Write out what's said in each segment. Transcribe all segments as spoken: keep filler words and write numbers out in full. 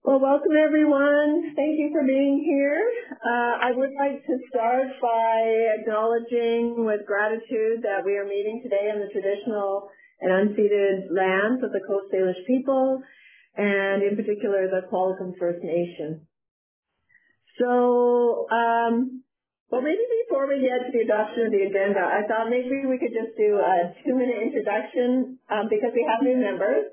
Well, welcome everyone. Thank you for being here. Uh, I would like to start by acknowledging with gratitude that we are meeting today on the traditional and unceded lands of the Coast Salish people, and in particular the Qualicum First Nation. So, um, well, maybe before we get to the adoption of the agenda, I thought maybe we could just do a two-minute introduction um, because we have new members.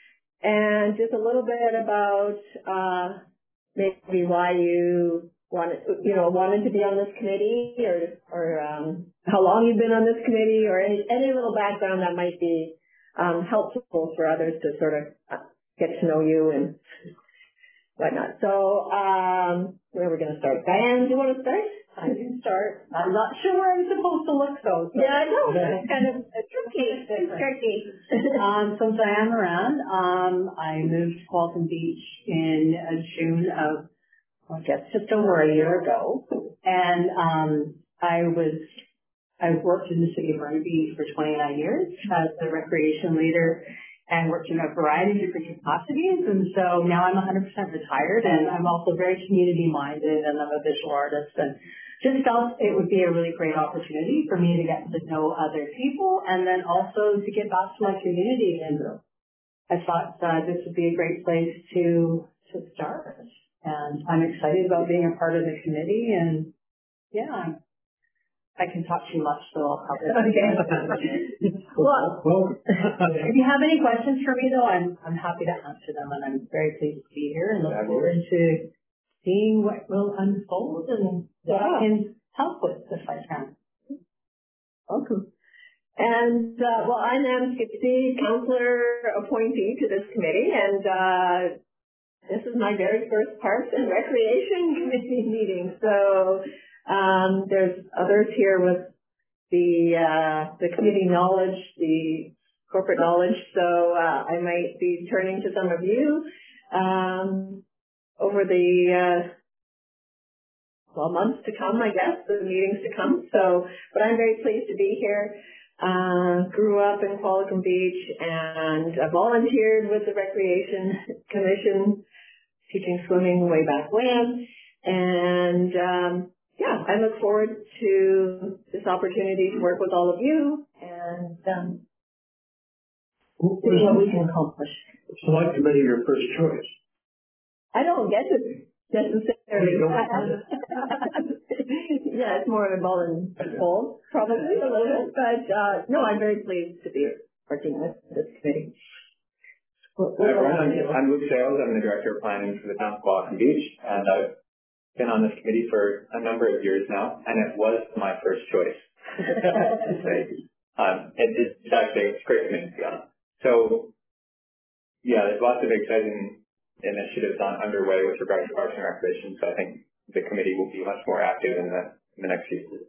And just a little bit about uh, maybe why you wanted, you know, wanted to be on this committee, or or um, how long you've been on this committee, or any any little background that might be um, helpful for others to sort of uh, get to know you and whatnot. So um, where are we going to start? Diane, do you want to start? I can start. I'm not sure where I'm supposed to look though. So. Yeah, I know. It's kind of it's tricky. It's tricky. um, so Diane Moran. Um, I moved to Qualicum Beach in uh, June of, I guess, just over a year ago. And um, I was, I worked in the city of Burnaby for twenty-nine years as a recreation leader and worked in a variety of different capacities. And so now I'm one hundred percent retired, and I'm also very community-minded, and I'm a visual artist, and just felt it would be a really great opportunity for me to get to know other people and then also to get back to my community. And I thought uh, this would be a great place to to start. And I'm excited about being a part of the committee. And yeah, I can talk too much, so I'll probably. Okay. Well, if you have any questions for me, though, I'm I'm happy to answer them, and I'm very pleased to be here and look forward to seeing what will unfold and what I can help with if I can. Welcome. And, uh, well, I'm Ann Skipsey, counselor appointee to this committee, and uh, this is my very first Parks and Recreation Committee meeting. So um, there's others here with the uh, the committee knowledge, the corporate knowledge, so uh, I might be turning to some of you um, over the uh, well, months to come, I guess, the meetings to come. So, but I'm very pleased to be here. Uh, grew up in Qualicum Beach, and I volunteered with the Recreation Commission, teaching swimming way back when. And um, yeah, I look forward to this opportunity to work with all of you and um, see what we can accomplish. Select committee your first choice. I don't get it necessarily. Yeah, it's more of a ball and fold, probably a little bit. But uh, no, I'm very pleased to be working with this committee. Hi everyone, I'm, I'm Luke Sales. I'm the Director of Planning for the town of Qualicum Beach, and I've been on this committee for a number of years now, and it was my first choice. um, it, it's actually it's a great committee to be on. So, yeah, there's lots of exciting initiatives on underway with regard to Parks and Recreation, so I think the committee will be much more active in the, in the next few years.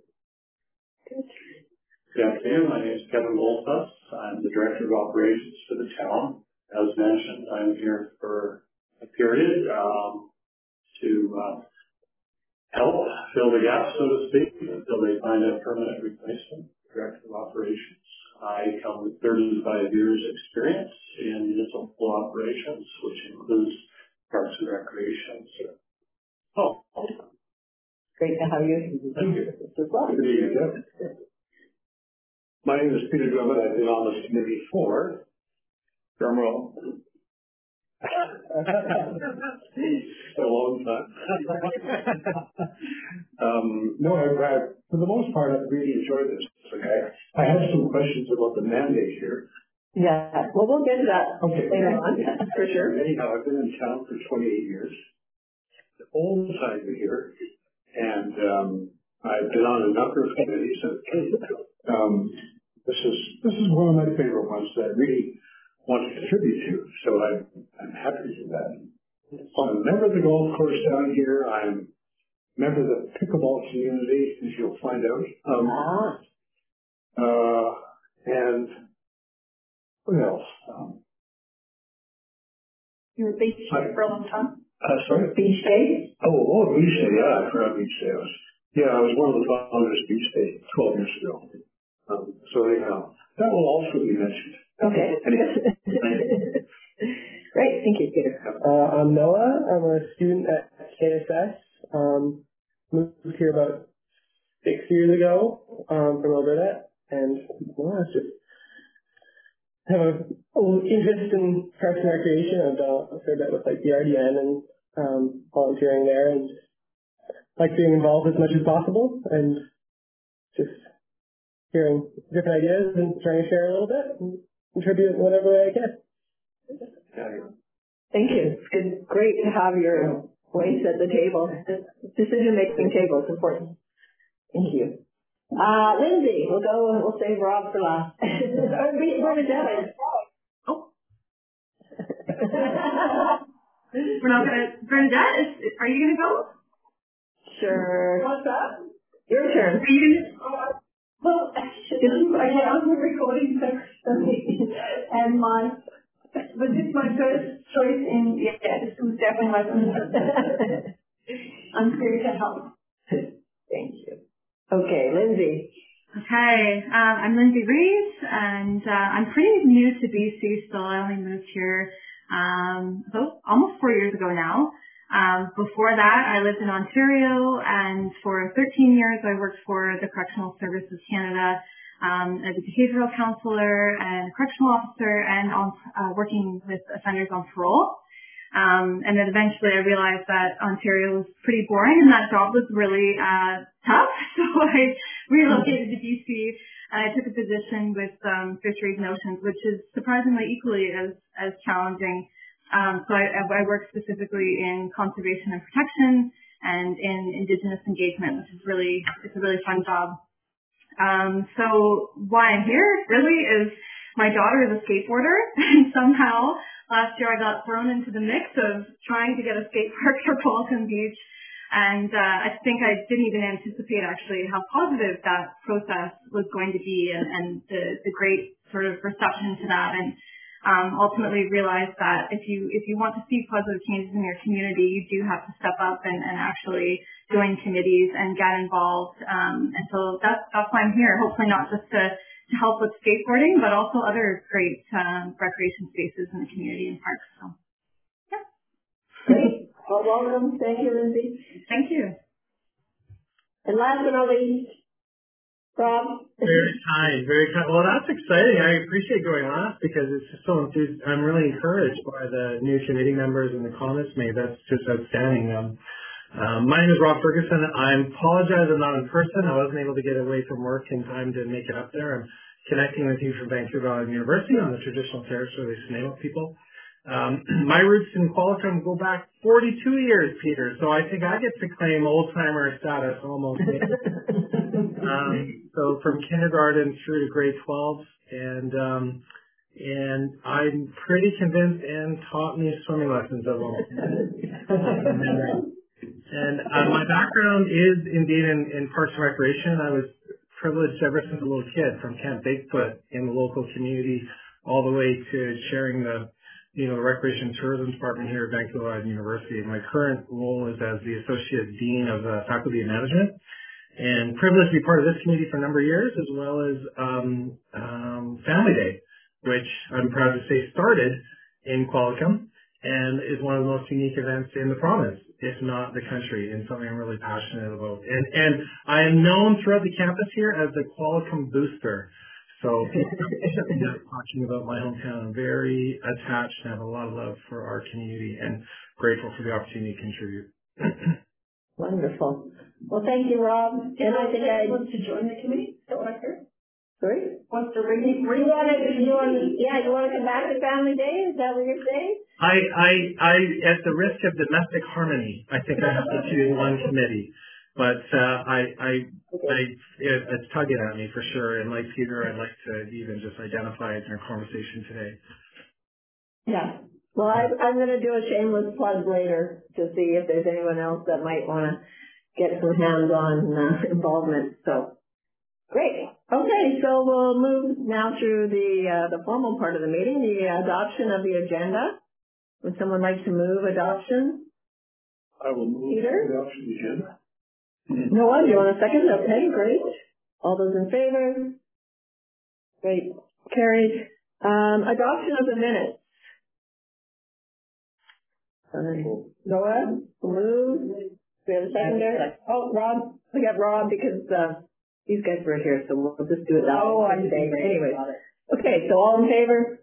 Good afternoon. My name is Kevin Goldfuss. I'm the Director of Operations for the town. As mentioned, I'm here for a period um, to uh, help fill the gap, so to speak, until they find a permanent replacement. Director of Operations. I come with thirty-five years experience in municipal operations, which includes Parks and Recreation. So, oh, great to have you. Thank you. As well. Good evening. My name is Peter Drummond. I've been on this committee for drum roll. A long time. um, no, I, I, for the most part, I've really enjoyed this. Okay, I have some questions about the mandate here. Yeah, well, we'll get to that okay. later on, for sure. Anyhow, I've been in town for twenty-eight years, all the time here, and um, I've been on a number of committees. And, um, this is this is one of my favorite ones that I really want to contribute to, so I'm, I'm happy to do that. So I'm a member of the golf course down here. I'm a member of the pickleball community, as you'll find out. Um, ah. uh, and what else? Um, you were beach day for a long time? Uh, sorry? Beach day? Oh, oh, beach day, yeah, I forgot beach day. I was, yeah, I was one of the founders of beach day twelve years ago. Um, so anyhow, that will also be mentioned. Okay. Great. Great. Thank you, Peter. Uh, I'm Noah. I'm a student at K S S. Um, moved here about six years ago um, from Alberta, and well, it's just have a, a little interest in parks and recreation. I've done a fair bit with like the R D N and um, volunteering there, and like being involved as much as possible, and just hearing different ideas and trying to share a little bit and contribute whatever way I can. Thank you. It's good, great to have your voice at the table. Decision-making table is important. Thank you. Uh, Lindsay, we'll go, we'll save Rob for last. Or Bernadette. Oh. We're not gonna, Bernadette, is, are you gonna go? Sure. What's that? Your turn. Are you gonna? Well, this is, I have the recording secretary, and my, was this my first choice in, yeah, this was definitely my first. I'm here to help. Thank you. Okay, Lindsay. Okay, um, I'm Lindsay Reeves, and uh, I'm pretty new to B C still. I only moved here um, about almost four years ago now. Um, before that, I lived in Ontario, and for thirteen years, I worked for the Correctional Services Canada um, as a behavioral counselor and a correctional officer, and on, uh, working with offenders on parole. Um, and then eventually, I realized that Ontario was pretty boring, and that job was really uh, tough. So I relocated to B C, and I took a position with um, Fisheries and Oceans, which is surprisingly equally as as challenging. Um, so I, I work specifically in conservation and protection and in Indigenous engagement, which is really, it's a really fun job. Um, so why I'm here really is my daughter is a skateboarder, and somehow last year I got thrown into the mix of trying to get a skate park for Qualicum Beach. And uh, I think I didn't even anticipate actually how positive that process was going to be, and, and the, the great sort of reception to that. And Um, ultimately realized that if you if you want to see positive changes in your community, you do have to step up and, and actually join committees and get involved. Um, and so that's that's why I'm here. Hopefully not just to, to help with skateboarding, but also other great um, recreation spaces in the community and parks. So yeah. Great. Well, welcome. Thank you, Lindsay. Thank you. And last but not least, Rob. Very kind, very kind. Well, that's exciting. I appreciate going last because it's just so enthused. I'm really encouraged by the new committee members and the comments made. That's just outstanding. Um, um, my name is Rob Ferguson. I apologize I'm not in person. I wasn't able to get away from work in time to make it up there. I'm connecting with you from Vancouver Island University on the traditional territory of the Snuneymuxw people. Um, my roots in Qualicum go back forty-two years, Peter, so I think I get to claim old-timer status almost. um, so from kindergarten through to grade twelve, and um, and I'm pretty convinced Anne taught me swimming lessons at one point. And uh, my background is indeed in, in Parks and Recreation. I was privileged ever since a little kid from Camp Bigfoot in the local community all the way to sharing the you know, the Recreation and Tourism Department here at Vancouver Island University. My current role is as the Associate Dean of uh, Faculty of Management, and privileged to be part of this committee for a number of years, as well as um, um, Family Day, which I'm proud to say started in Qualicum and is one of the most unique events in the province, if not the country, and something I'm really passionate about. And, and I am known throughout the campus here as the Qualicum Booster. So talking about my hometown, I'm very attached and have a lot of love for our community and grateful for the opportunity to contribute. Wonderful. Well, thank you, Rob. And I think I want to join the committee. Is that what I heard? Sorry? Wants to ring me? You want to, you want to, yeah, you want to come back to Family Day? Is that what you're saying? I, I, I, at the risk of domestic harmony, I think I have to choose one committee. But uh, I, I, okay. I, it, it's tugging at me for sure. And like Peter, I'd like to even just identify it in our conversation today. Yeah. Well, I, I'm going to do a shameless plug later to see if there's anyone else that might want to get some hands-on uh, involvement. So, great. Okay, so we'll move now through the uh, the formal part of the meeting, the adoption of the agenda. Would someone like to move adoption? I will move Peter? adoption of the agenda. No one? Do you want a second? Okay, great. All those in favor? Great. Carried. Um, adoption of the minutes. Noah, move. We have a seconder. Oh, Rob. We got Rob because uh, these guys were here, so we'll just do it that Oh, way. I'm saying Anyway. Okay, so all in favor?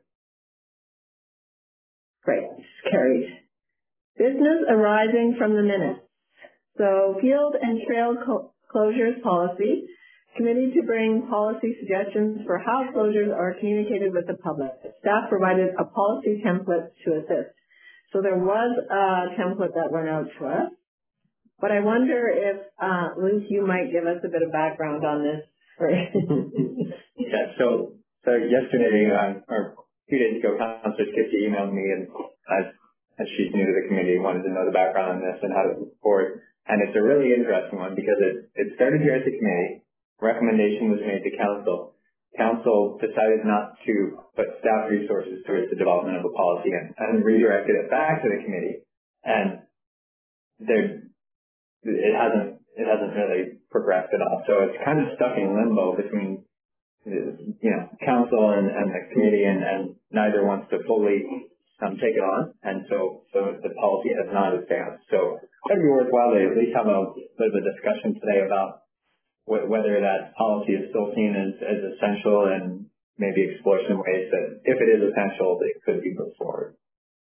Great. Carried. Business arising from the minutes. So field and trail co- closures policy. Committee to bring policy suggestions for how closures are communicated with the public. Staff provided a policy template to assist. So there was a template that went out to us. But I wonder if, uh, Luke, you might give us a bit of background on this. Yeah, so, so yesterday, um, or a few days ago, Councillor Skipsey emailed me, and as, as she's new to the committee, wanted to know the background on this and how to move forward. And it's a really interesting one because it, it started here at the committee. Recommendation was made to council. Council decided not to put staff resources towards the development of a policy and, and redirected it back to the committee. And there, it hasn't, it hasn't really progressed at all. So it's kind of stuck in limbo between, you know, council and, and the committee, and, and neither wants to fully um, take it on. And so, so the policy has not advanced. So it'd be worthwhile to at least have a bit of a discussion today about wh- whether that policy is still seen as, as essential, and maybe explore some ways that if it is essential, it could be moved forward.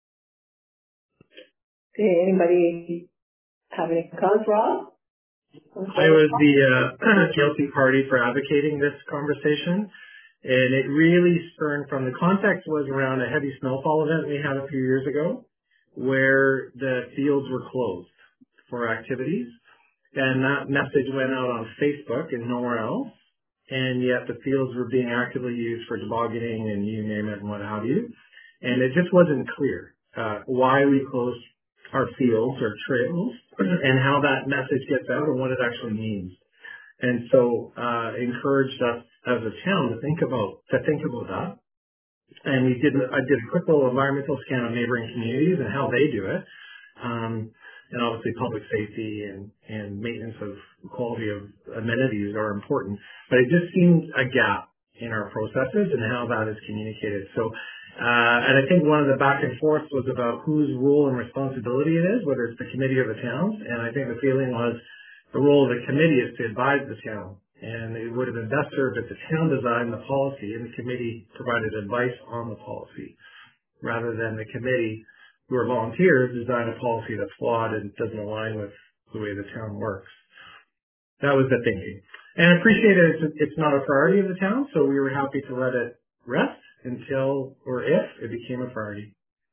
Okay, anybody have any comments, Rob? I was the uh, guilty party for advocating this conversation, and it really spurned from the context was around a heavy snowfall event we had a few years ago, where the fields were closed for activities, and that message went out on Facebook and nowhere else, and yet the fields were being actively used for tobogganing and you name it and what have you, and it just wasn't clear uh, why we closed our fields or trails and how that message gets out and what it actually means. And so uh encouraged us as a town to think about to think about that. And we did I did a quick little environmental scan of neighboring communities and how they do it. Um and obviously public safety and, and maintenance of quality of amenities are important. But it just seemed a gap in our processes and how that is communicated. So Uh, and I think one of the back and forth was about whose role and responsibility it is, whether it's the committee or the towns. And I think the feeling was the role of the committee is to advise the town. And it would have been best served if the town designed the policy and the committee provided advice on the policy, rather than the committee, who are volunteers, design a policy that's flawed and doesn't align with the way the town works. That was the thinking. And I appreciate it. It's, it's not a priority of the town, so we were happy to let it rest until or if it became a priority.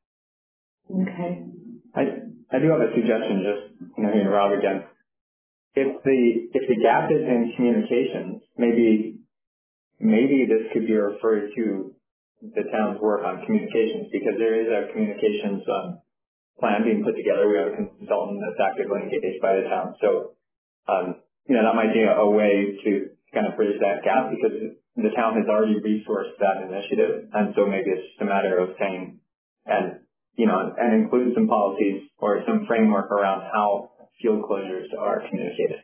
Okay. I, I do have a suggestion, just, you know, hearing Rob again. If the, if the gap is in communications, maybe, maybe this could be referred to the town's work on communications, because there is a communications um, plan being put together. We have a consultant that's actively engaged by the town. So, um, you know, that might be a, a way to kind of bridge that gap, because the town has already resourced that initiative. And so maybe it's just a matter of saying, and, you know, and include some policies or some framework around how field closures are communicated.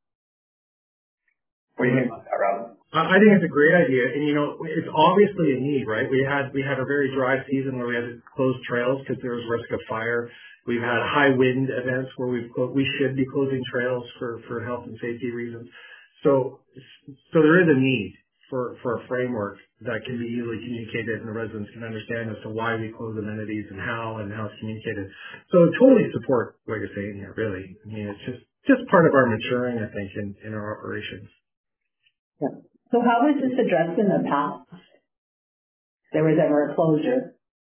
What do you think about that, Rob? I think it's a great idea, and you know, it's obviously a need, right? We had we had a very dry season where we had to close trails because there was risk of fire. We've had high wind events where we've we should be closing trails for for health and safety reasons. So so there is a need for for a framework that can be easily communicated and the residents can understand as to why we close amenities and how and how it's communicated. So totally support what you're saying here, really. I mean, it's just just part of our maturing, I think, in in our operations. Yeah. So how was this addressed in the past? There was ever a closure.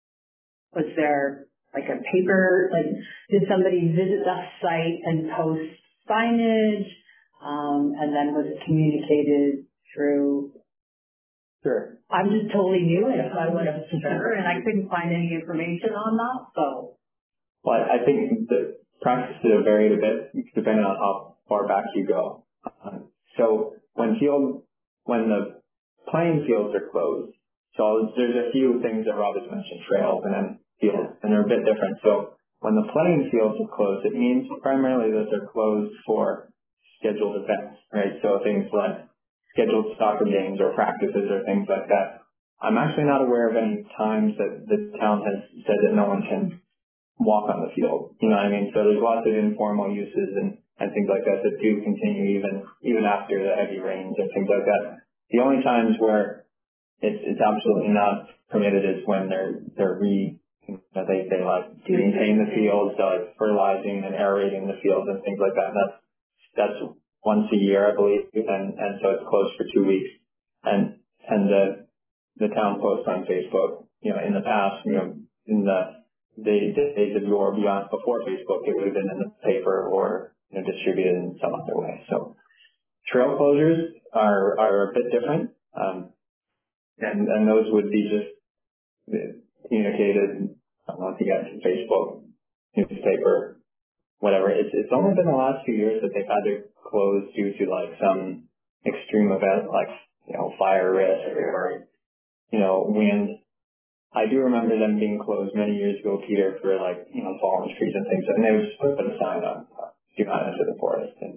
Was there like a paper, like did somebody visit the site and post signage? Um, and then was it communicated through? Sure. I'm just totally new and I would have sure, and I couldn't find any information on that, so. Well, I think the practices have varied a bit depending on how far back you go. Um, so when field, when the playing fields are closed, so there's a few things that Rob has mentioned, trails and then fields, and they're a bit different. So when the playing fields are closed, it means primarily that they're closed for scheduled events, right? So things like scheduled soccer games or practices or things like that. I'm actually not aware of any times that the town has said that no one can walk on the field. You know what I mean? So there's lots of informal uses and, and things like that that do continue even even after the heavy rains and things like that. The only times where it's it's absolutely not permitted is when they're they're re you know, they they like maintain the fields, so like fertilizing and aerating the fields and things like that. And that's that's once a year, I believe, and and so it's closed for two weeks. And and the the town posts on Facebook, you know, in the past, you know, in the the days of yore beyond before Facebook, it would have been in the paper or you know distributed in some other way. So trail closures are are a bit different, um, and and those would be just communicated. I don't know if you got to Facebook, newspaper, whatever. It's it's only been the last few years that they've had to close due to like some extreme event, like you know fire risk or you know wind. I do remember them being closed many years ago, Peter, for like, you know, fallen trees and things, and they would just put a sign up, do not enter the forest. And,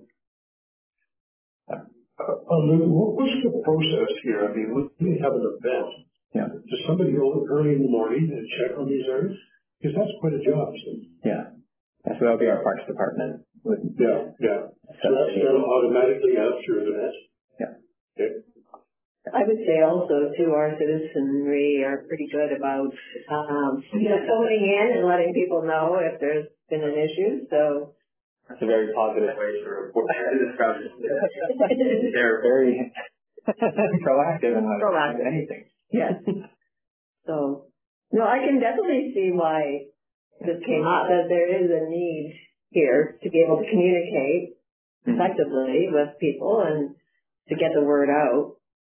uh, um, what's the process here? I mean, when we have an event, yeah. does somebody go early in the morning and check on these areas? Because that's quite a job. So. Yeah. So that'll be our Parks Department. Yeah, yeah. So that's done automatically after the event? Yeah. Okay. I would say also, too, our citizenry are pretty good about, um, you know, phoning in and letting people know if there's been an issue, so. That's a very positive way to report this project. They're very proactive in proactive. anything. Yes. So, no, I can definitely see why this came up, that there is a need here to be able to communicate effectively with people and to get the word out.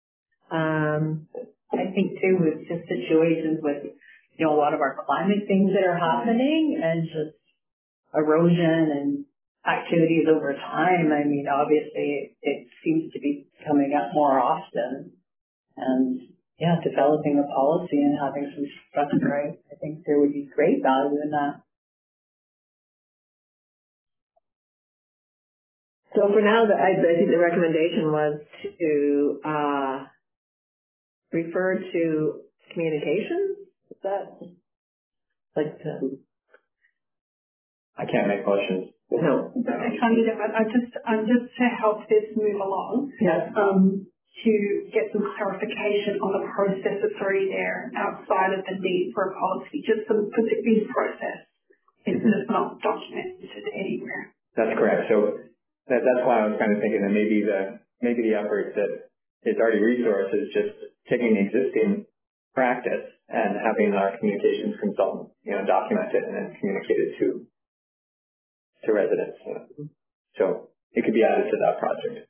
Um, I think too with just situations with, you know, a lot of our climate things that are happening and just erosion and activities over time. I mean, obviously it, it seems to be coming up more often and yeah, developing a policy and having some structure, I, I think there would be great value in that. So for now, the, I, I think the recommendation was to, uh, refer to communications? Is that like um, I can't make motions. No. I can't either, but I just, um, just to help this move along, yes. um, to get some clarification on the process that's already there outside of the need for a policy, just some specific process. It's just not documented anywhere. That's correct. So that, that's why I was kind of thinking that maybe the maybe the efforts that it's already resources, just taking the existing practice and having our communications consultant, you know, document it and then communicate it to to residents. You know. So it could be added to that project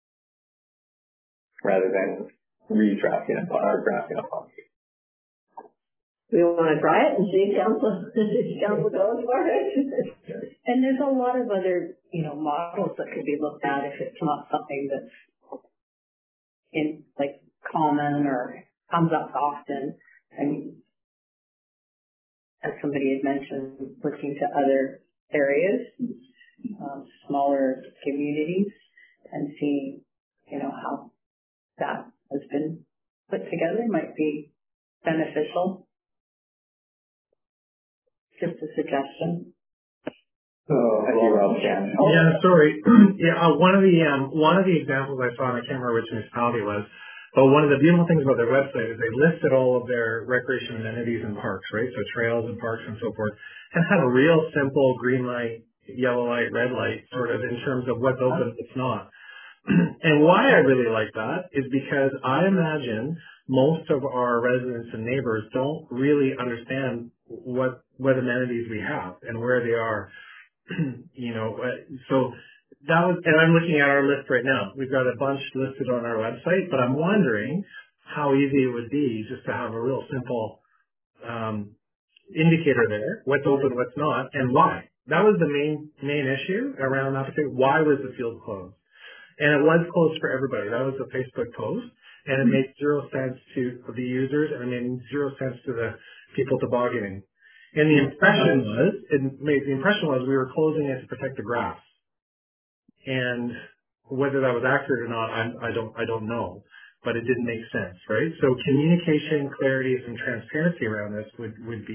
rather than redrafting a or drafting a policy. We want to try it and see if council, if council goes for it. And there's a lot of other, you know, models that could be looked at if it's not something that's in like common or comes up often. I mean, as somebody had mentioned, looking to other areas, um, smaller communities, and seeing, you know, how that has been put together might be beneficial. Just a suggestion. Uh, yeah. Yeah, sorry. yeah, uh, one of the um, one of the examples I saw, and I can't remember which municipality it was, but one of the beautiful things about their website is they listed all of their recreation amenities and parks, right? So trails and parks and so forth, and had a real simple green light, yellow light, red light sort of in terms of what's open, what's not. And why I really like that is because I imagine most of our residents and neighbors don't really understand what what amenities we have and where they are. you know, so that was, and I'm looking at our list right now. We've got a bunch listed on our website, but I'm wondering how easy it would be just to have a real simple um, indicator there, what's open, what's not, and why. That was the main main issue around that. Why was the field closed? And it was closed for everybody. That was a Facebook post, and it made zero sense to the users, and it made zero sense to the people tobogganing. And the impression was, it made, the impression was we were closing it to protect the grass. And whether that was accurate or not, I, I don't, I don't know. But it didn't make sense, right? So communication, clarity, and transparency around this would, would be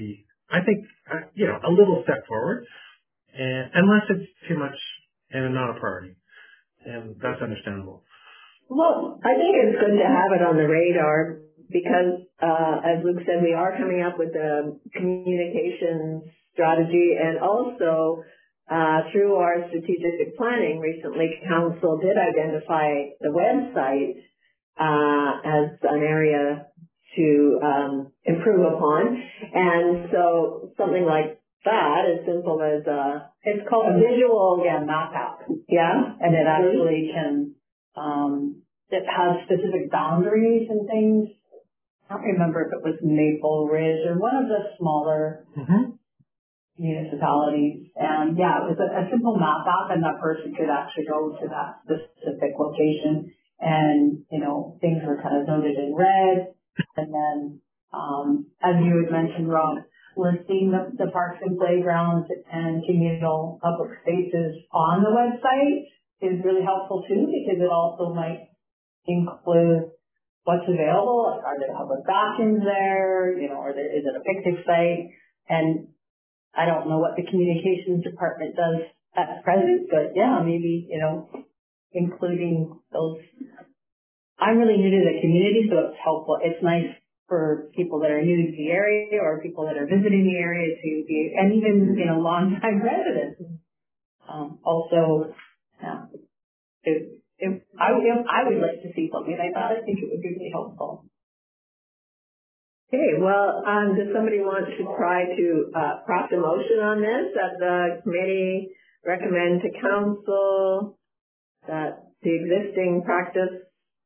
I think, uh, you know, a little step forward, and unless it's too much and not a priority. And that's understandable. Well, I think it's good to have it on the radar because, uh, as Luke said, we are coming up with a communications strategy, and also uh, through our strategic planning recently, Council did identify the website uh, as an area to um, improve upon. And so something like that, as simple as a, It's called a visual yeah, map app. Yeah. And it actually can, um, it has specific boundaries and things. I don't remember if it was Maple Ridge or one of the smaller Mm-hmm. municipalities. And yeah, it was a, a simple map app, and that person could actually go to that specific location. And, you know, things were kind of noted in red. And then, um, as you had mentioned, Rob, listing the, the parks and playgrounds and communal public spaces on the website is really helpful too, because it also might include what's available. Like, are there public bathrooms there? You know, or there, is it a picnic site? And I don't know what the communications department does at present, but yeah, maybe, you know, including those. I'm really new to the community, so it's helpful. It's nice for people that are new to the area or people that are visiting the area to be, and even, you know, long-time residents. Um, also, yeah, it, it, I, would, I would like to see something like that. I think it would be really helpful. Okay, well, um, does somebody want to try to uh, craft a motion on this, that the committee recommend to council that the existing practice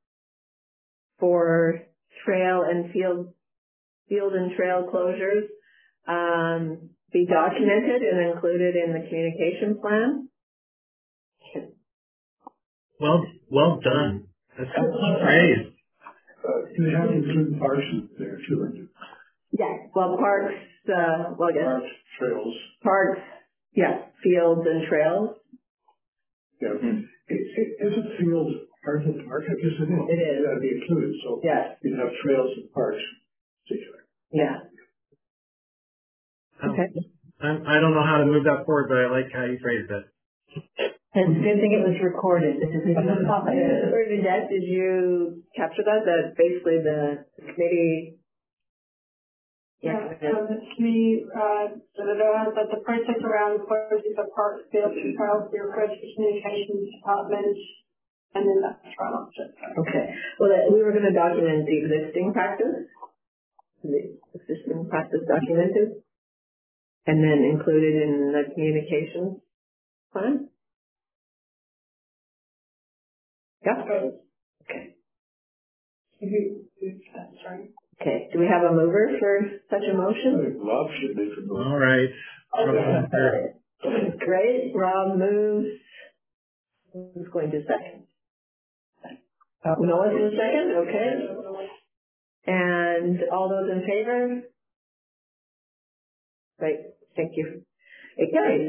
for trail and field field and trail closures um, be documented and included in the communication plan? Well, well done. That's great. Uh, you have to include parks in there too. Yes. Well, parks, uh, well, I guess. Parks, trails. Parks, yes, fields and trails. Yeah. Mm-hmm. It, it, is a field part of the park? I guess it is. It is. That'd be included. So yes. You have trails and parks particular. Yeah. Okay. Um, I don't know how to move that forward, but I like how you phrased it. It's a good thing it was recorded. Bernadette, did you capture that? That basically the committee. Yeah, so the committee, uh, that the process around closing the parks, fields and trails be referred to the communications department, and then that's run off to. Okay. Well, that, we were going to document the existing practice, the existing practice documented, and then included in the communications plan. Yeah. Okay. Sorry. Okay. Do we have a mover for such a motion? Rob should make a motion. All right. Okay. Great. Rob moves. Who's going to second? Uh, Noah's in second. Okay. And all those in favor? Great. Thank you. It carries.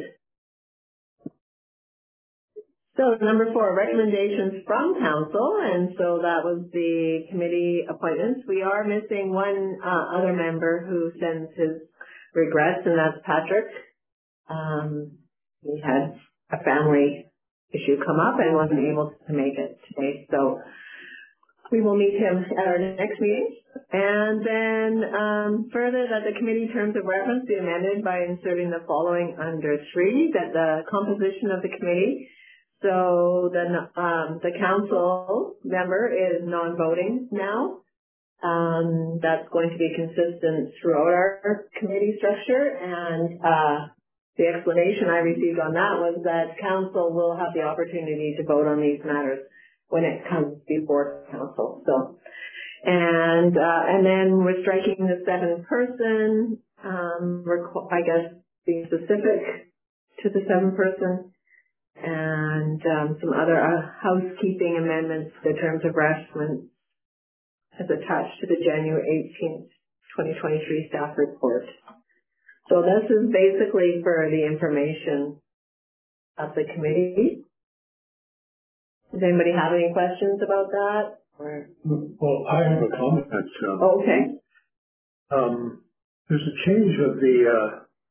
So number four, recommendations from council, and so that was the committee appointments. We are missing one uh, other member who sends his regrets, and that's Patrick. Um, he had a family issue come up and wasn't able to make it today, so we will meet him at our next meeting. And then um, further, that the committee terms of reference be amended by inserting the following under three, that the composition of the committee. So the um, the council member is non-voting now. Um, that's going to be consistent throughout our committee structure. And uh, the explanation I received on that was that council will have the opportunity to vote on these matters when it comes before council. So, and uh, and then we're striking the seven person. Um, requ- I guess being specific to the seven person. And um, some other uh, housekeeping amendments to the terms of reference as attached to the January eighteenth, twenty twenty-three staff report. So this is basically for the information of the committee. Does anybody have any questions about that? Or? Well, I have a comment. Um, Oh, okay. Um, there's a change of the, uh,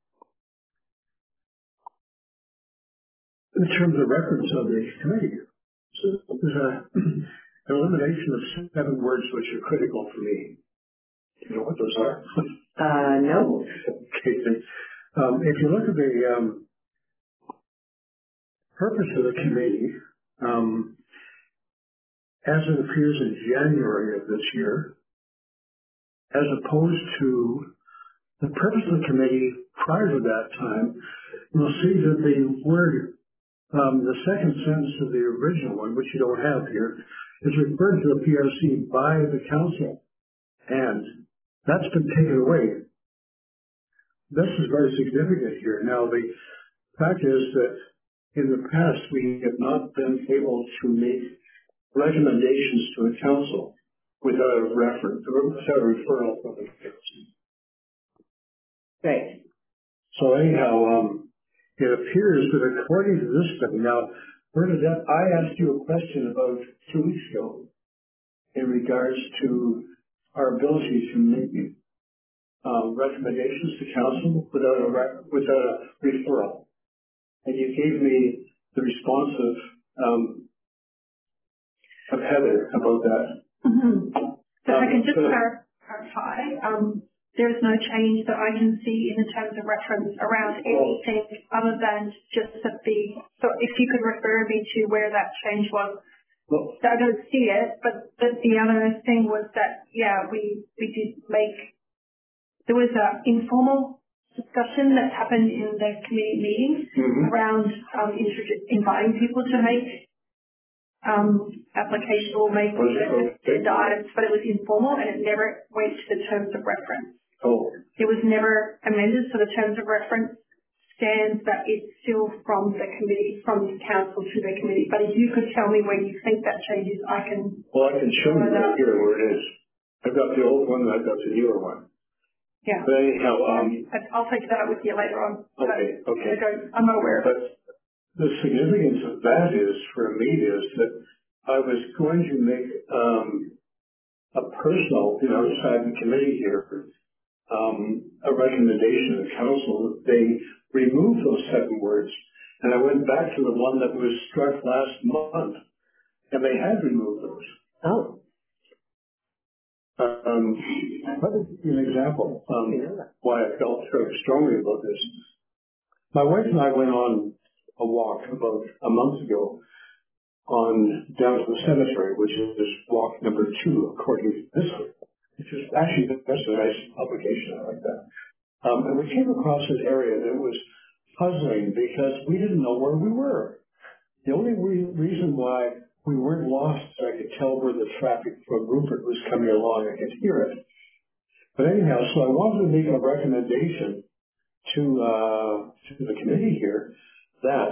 in terms of reference of the committee. So there's a, an elimination of seven words which are critical for me. You know what those are? Uh, no. Okay. Um, if you look at the um, purpose of the committee, um, as it appears in January of this year, as opposed to the purpose of the committee prior to that time, you'll see that the word, um, the second sentence of the original one, which you don't have here, is referred to a P R C by the council. And that's been taken away. This is very significant here. Now, the fact is that in the past, we have not been able to make recommendations to a council without a reference, without a referral from the council. Right. So anyhow, um, it appears that according to this study, now, Bernadette, I asked you a question about two weeks ago in regards to our ability to make uh, recommendations to council without a rec- without a referral, and you gave me the response of um, of Heather about that. Mm-hmm. So um, I can just so, clarify. Um, there is no change that I can see in the terms of reference around anything other than just that the. So if you could refer me to where that change was. well, So I don't see it, but the, the other thing was that yeah, we we did make. There was an informal discussion that happened in the committee meetings mm-hmm. around um, introdu- inviting people to make um, application or make agenda items, but it was informal and it never went to the terms of reference. Oh. It was never amended, so the terms of reference stands that it's still from the committee, from the council to the committee. But if you could tell me where you think that changes, I can. Well, I can show you right here where it is. I've got the old one and I've got the newer one. Yeah. But anyhow, um, I'll take that up with you later on. Okay, okay. I don't, I'm not aware of it. But the significance of that is, for me, is that I was going to make um, a personal, you know, outside the committee here, um, a recommendation to the council. They removed those seven words, and I went back to the one that was struck last month, and they had removed those. Oh. Um, let me give you an example um, why I felt very strongly about this. My wife and I went on a walk about a month ago on down to the cemetery, which is walk number two, according to this, which is actually that's a nice publication. I like that. Um, and we came across an area that was puzzling because we didn't know where we were. The only re- reason why we weren't lost is I could tell where the traffic from Rupert was coming along. I could hear it. But anyhow, so I wanted to make a recommendation to uh, to the committee here that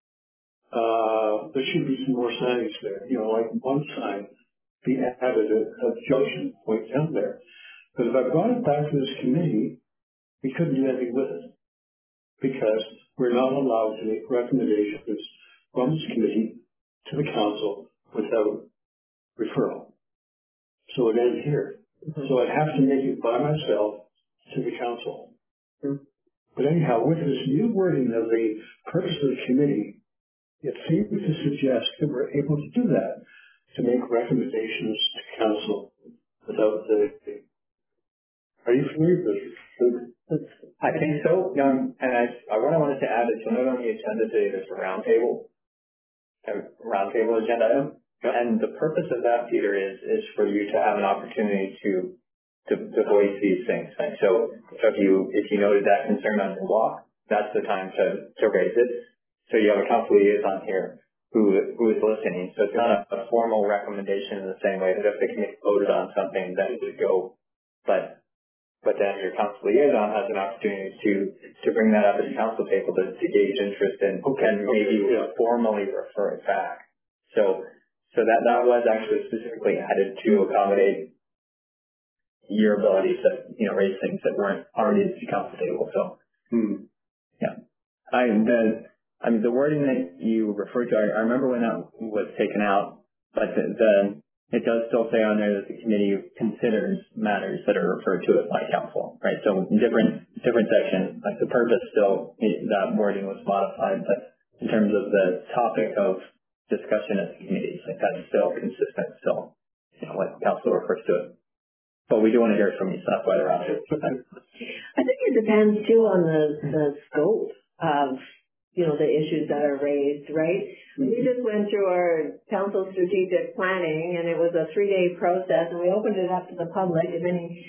uh, there should be some more signage there. You know, like one sign be added at a junction point down there. But if I brought it back to this committee, we couldn't do anything with it because we're not allowed to make recommendations from this committee to the council without referral. So it ends here. Mm-hmm. So I'd have to make it by myself to the council. Mm-hmm. But anyhow, with this new wording of the purpose of the committee, it seems to suggest that we're able to do that, to make recommendations to council without the. Are you familiar with this? I think so. Um, and I, I, what I wanted to add is to note on the agenda today, there's a roundtable, a roundtable agenda item. Yep. And the purpose of that, Peter, is, is for you to have an opportunity to, to, to voice these things. And so, so if you, if you noted that concern on your walk, that's the time to, to raise it. So you have a council liaison here who, who is listening. So it's not a, a formal recommendation in the same way that if the committee voted on something, then it would go. But, but then your council liaison has an opportunity to, to bring that up at the council table to, to gauge interest and, okay. and maybe okay. yeah. formally refer it back. So, so that, that was actually specifically added to accommodate your ability to, you know, raise things that weren't already at the council table. So, hmm. yeah. I, the, I mean, the wording that you referred to, I, I remember when that was taken out, but the, the, it does still say on there that the committee considers matters that are referred to it by council, right? So in different different sections, like the purpose still, that wording was modified, but in terms of the topic of discussion at the committee, like that's still consistent, still, you know, what council refers to it. But we do want to hear from you, so that's why they're on it. I think it depends too on the, the scope of, you know, the issues that are raised, right? We just went through our council strategic planning, and it was a three-day process, and we opened it up to the public. If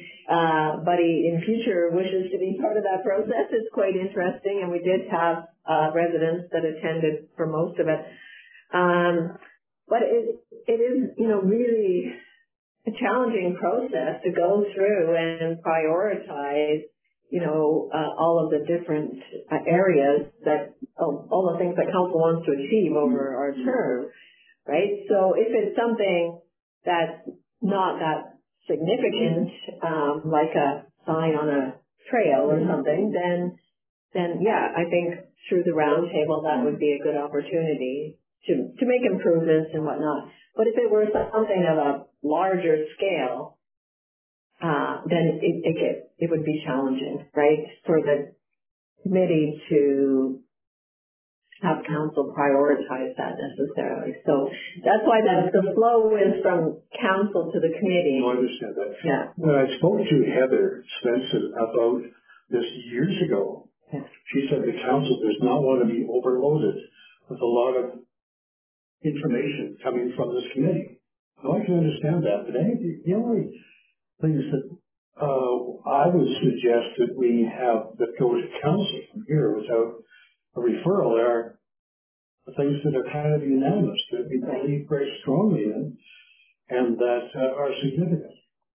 anybody in future wishes to be part of that process, it's quite interesting, and we did have uh, residents that attended for most of it. Um, but it it is, you know, really a challenging process to go through and prioritize, you know, uh, all of the different uh, areas that, oh, all the things that council wants to achieve over our term, right? So if it's something that's not that significant, um, like a sign on a trail or something, then, then yeah, I think through the round table that would be a good opportunity to, to make improvements and whatnot. But if it were something of a larger scale, uh, then it, it, it, it would be challenging, right, for the committee to have council prioritize that necessarily. So that's why the, the flow is from council to the committee. No, I understand that. Yeah. When I spoke to Heather Svensson about this years ago, yeah. she said the council does not want to be overloaded with a lot of information coming from this committee. Well, I can understand that, but any, the only things that uh, I would suggest that we have that go to council from here without a referral are the things that are kind of unanimous, that we believe very strongly in, and that uh, are significant.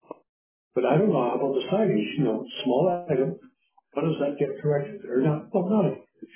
But I don't know how about the signage, you know, small item, how does that get corrected or not? Well, not.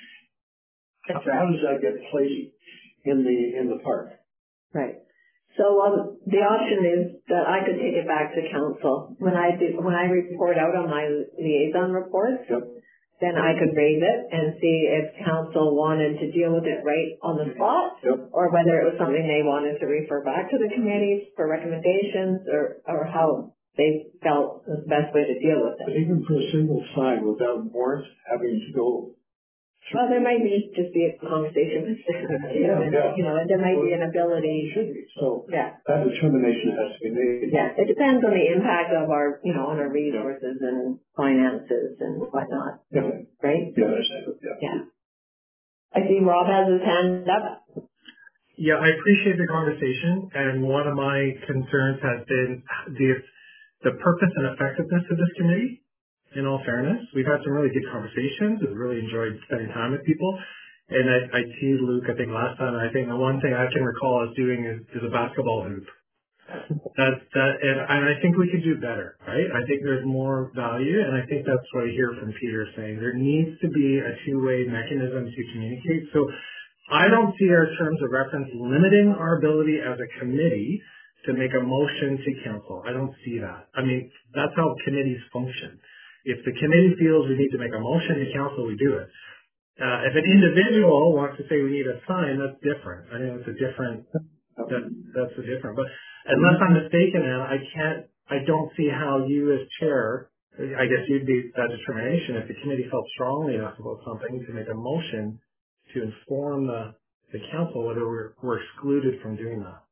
How does that get placed in the in the park? Right. So um, the option is that I could take it back to council when I do, when I report out on my liaison reports. Yep. Then I could raise it and see if council wanted to deal with it right on the spot, yep. or whether it was something they wanted to refer back to the committees for recommendations, or or how they felt was the best way to deal with But it. even for a single sign without warrant having to go. Well, there might be just be a conversation with yeah, yeah. you know, and there might be an ability. Should be. So yeah. that determination has to be made. Yeah, it depends on the impact of our, you know, on our resources and finances and whatnot. Yeah. Right? Yeah, that's it. Yeah. Yeah. I see Rob has his hand up. Yeah, I appreciate the conversation, and one of my concerns has been the the purpose and effectiveness of this committee. In all fairness, we've had some really good conversations. I've really enjoyed spending time with people. And I, I teased Luke, I think last time, I think the one thing I can recall us doing is, is a basketball hoop. That's that, and, and I think we could do better, right? I think there's more value, and I think that's what I hear from Peter saying. There needs to be a two-way mechanism to communicate. So I don't see our terms of reference limiting our ability as a committee to make a motion to council. I don't see that. I mean, that's how committees function. If the committee feels we need to make a motion to council, we do it. Uh, if an individual wants to say we need a sign, that's different. I think that's a different, that, that's a different. But unless I'm mistaken, Anna, I can't, I don't see how you as chair, I guess you'd be that determination if the committee felt strongly enough about something to make a motion to inform the, the council whether we're, we're excluded from doing that.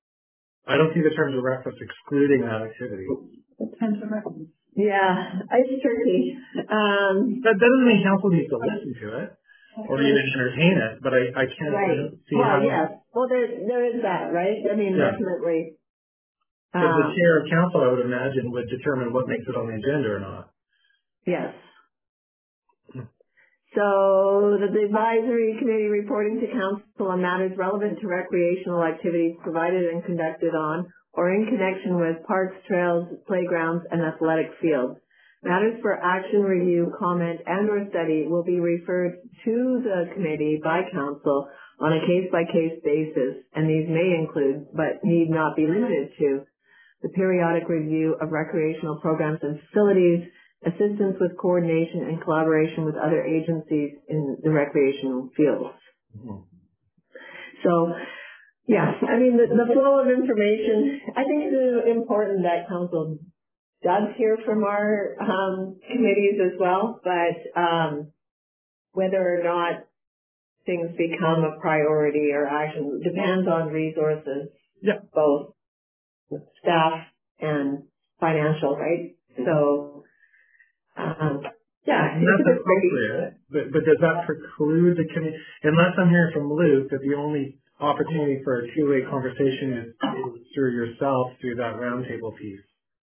I don't see the terms of reference excluding that activity. The terms of reference. Yeah, it's tricky. Um, that, that doesn't mean council needs to listen to it or even entertain it, but I, I can't right. see well, how. Yes. Well, there there is that, right? I mean, Yeah. definitely. If the Um, chair of council, I would imagine, would determine what makes it on the agenda or not. yes. So the advisory committee reporting to council on matters relevant to recreational activities provided and conducted on or in connection with parks, trails, playgrounds, and athletic fields. Matters for action, review, comment, and or study will be referred to the committee by council on a case-by-case basis, and these may include, but need not be limited to, the periodic review of recreational programs and facilities, assistance with coordination and collaboration with other agencies in the recreational fields. Mm-hmm. So, Yeah, I mean, the, the flow of information, I think it's important that council does hear from our um, committees as well, but um, whether or not things become a priority or action depends on resources, yeah. both staff and financial, right? So, um, yeah, And it's that's a bit tricky. appropriate, but, but does that preclude the committee, unless I'm hearing from Luke that the only opportunity for a two-way conversation is, is through yourself, through that roundtable piece?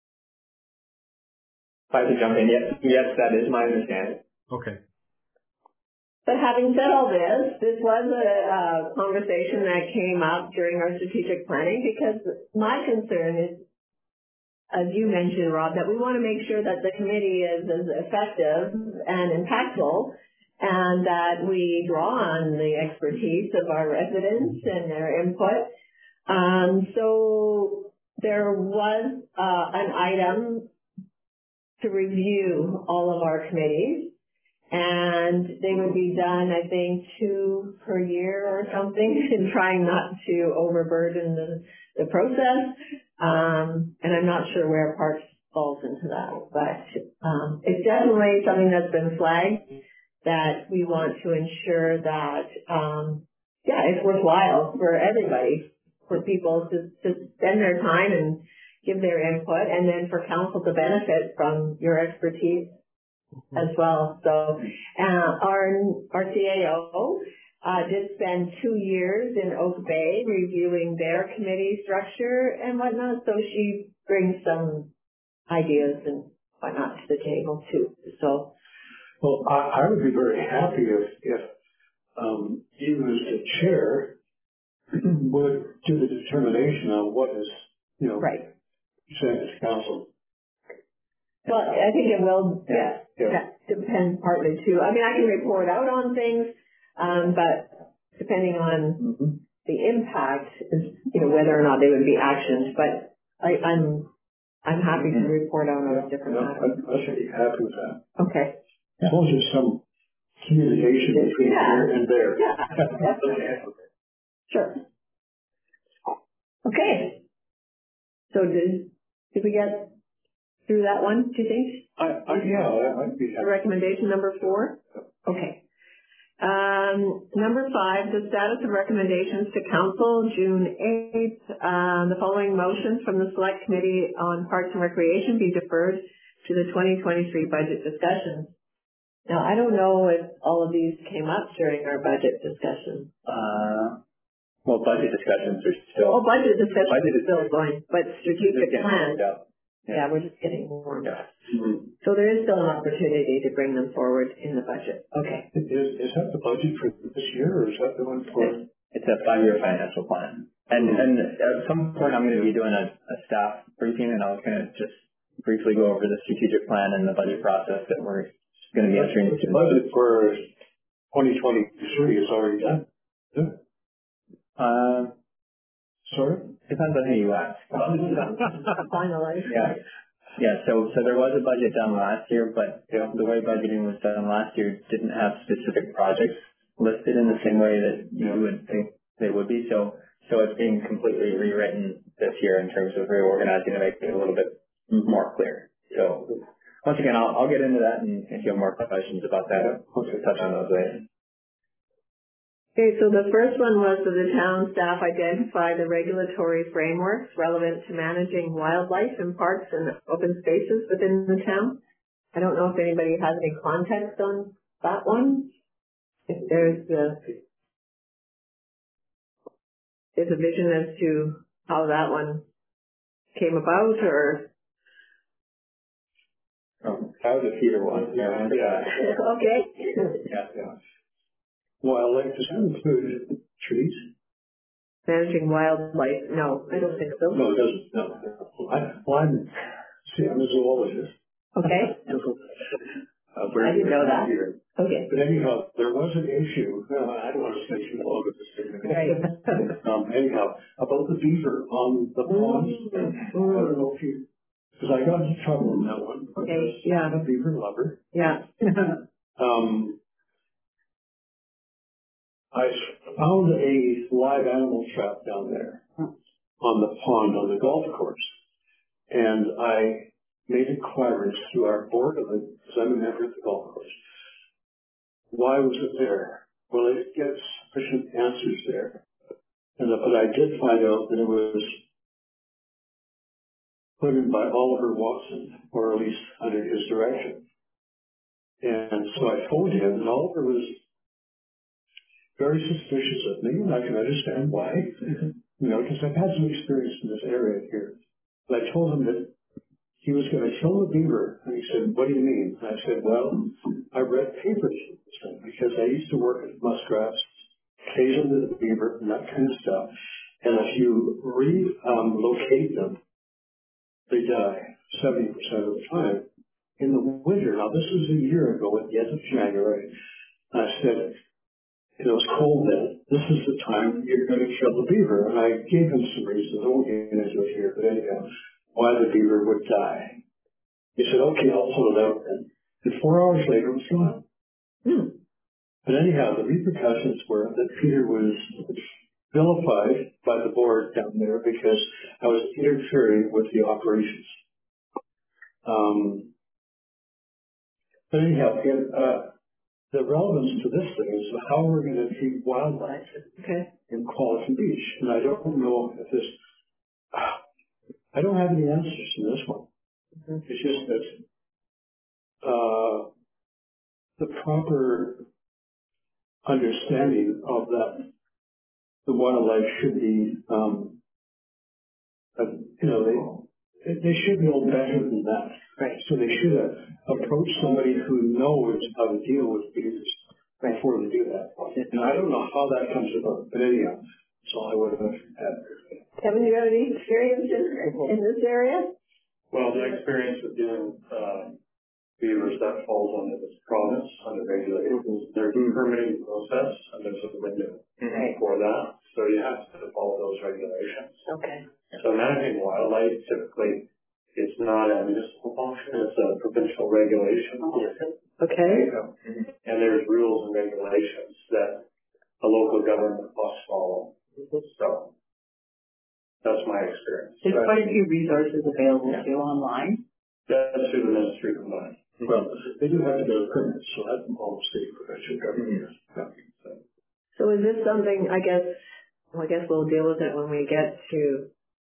If I could jump in, yes, yes, that is my understanding. Okay. But having said all this, this was a, a conversation that came up during our strategic planning because my concern is, as you mentioned, Rob, that we want to make sure that the committee is as effective and impactful and that we draw on the expertise of our residents and their input. Um, so there was uh, an item to review all of our committees, and they would be done, I think, two per year or something, and trying not to overburden the, the process. Um, and I'm not sure where Parks falls into that, but um, it's definitely something that's been flagged that we want to ensure that, um, yeah, it's worthwhile for everybody, for people to, to spend their time and give their input, and then for council to benefit from your expertise as well. So uh, our our C A O uh, did spend two years in Oak Bay reviewing their committee structure and whatnot, so she brings some ideas and whatnot to the table too. So, well, I, I would be very happy if, if um, you as the chair would do the determination on what is, you know, right. sent to council. Well, I think it will, yeah, Yeah. that depends partly too. I mean, I can report out on things, um, but depending on Mm-hmm. the impact, is, you know, whether or not they would be actioned. But I, I'm, I'm happy to report out on different No, matters. I, I should be happy with that. Okay. As long as there's some communication between Yeah. here and there. Yeah, definitely. Sure. Okay. So did, did we get through that one, do you think? I, I, yeah, I- I'd be The happy. recommendation number four? Okay. Um, number five, the status of recommendations to council, June eighth. Um, the following motions from the select committee on Parks and Recreation be deferred to the twenty twenty-three budget discussions. Now, I don't know if all of these came up during our budget discussion. Uh, well, budget discussions are still. Oh, budget discussions Budget is still going, but strategic plan. Yeah. Yeah, we're just getting warmed Yeah. up. Mm-hmm. So there is still an opportunity to bring them forward in the budget. Okay. Is, is that the budget for this year, or is that the one for? It's a five-year financial plan. And and at some point I'm going to be doing a, a staff briefing, and I was going to just briefly go over the strategic plan and the budget process that we're going to be entering into. The budget for twenty twenty-three is already done. Yeah. Uh, Sorry? depends on who you ask. Finalized. Yeah. Yeah, so so there was a budget done last year, but Yeah. the way budgeting was done last year didn't have specific projects listed in the same way that you would think they would be. So so it's being completely rewritten this year in terms of reorganizing to make it a little bit more clear. So once again, I'll I'll get into that, and if you have more questions about that, we'll touch on those later. Okay, so the first one was that the town staff identify the regulatory frameworks relevant to managing wildlife in parks and open spaces within the town. I don't know if anybody has any context on that one. If there's a, there's a vision as to how that one came about, or Oh, that was a Peter one. Yeah. Yeah. okay. Yeah. Yeah. Wildlife, does that include trees? Managing wildlife? No, I don't think so. No, it doesn't. No. I, well, I'm, see, I'm a zoologist. Okay. Uh, I didn't know that. Here. Okay. But anyhow, there was an issue, uh, I don't want to say too long with this thing. Right. Um, anyhow, about the beaver on the ponds. Mm-hmm. I don't know if you, because I got into trouble on that one. Okay, yeah. I'm a beaver lover. Yeah. Um, I found a live animal trap down there on the pond on the golf course. And I made inquiries to our board of it, because I'm a member of the golf course. Why was it there? Well, I didn't get sufficient answers there. And, but I did find out that it was put in by Oliver Watson, or at least under his direction. And so I phoned him, and Oliver was very suspicious of me, and I can understand why. You know, because I've had some experience in this area here. But I told him that he was going to kill the beaver. And he said, what do you mean? And I said, well, I read papers because I used to work at muskrats, occasionally the beaver, and that kind of stuff. And if you relocate um, them, they die seventy percent of the time. In the winter, now this was a year ago at the end of January, I said, it was cold then, this is the time you're going to kill the beaver. And I gave him some reasons, I won't get into it here, but anyhow, why the beaver would die. He said, okay, I'll pull it out then. And four hours later, it was gone. Hmm. But anyhow, the repercussions were that Peter was vilified by the board down there because I was interfering with the operations. Um, but anyhow, it, uh, the relevance to this thing is how we're going to treat wildlife okay. in Quality Beach. And I don't know if this, I don't have any answers to this one. Mm-hmm. It's just that uh, the proper understanding of that, the wildlife should be, um, uh, you know, they, they should know better than that. Right. So they should uh, approach somebody who knows how to deal with beavers right. before they do that. And I don't know how that comes about, but anyhow, that's all I would have had. Kevin, you have any experiences in this area? Well, the experience with dealing with uh, beavers, that falls under this province, under regulations. There's a permitting process, and there's a window mm-hmm. for that. So you have to follow those regulations. Okay. So managing wildlife typically is not a municipal function, it's a provincial regulation. Okay. Mm-hmm. And there's rules and regulations that a local government must follow. Mm-hmm. So that's my experience. There's quite a few resources available yeah. too online. That's through the ministry combined. Mm-hmm. Well, they do have to get a permit, so that's all state provincial government. Mm-hmm. So. so is this something, I guess, well, I guess we'll deal with it when we get to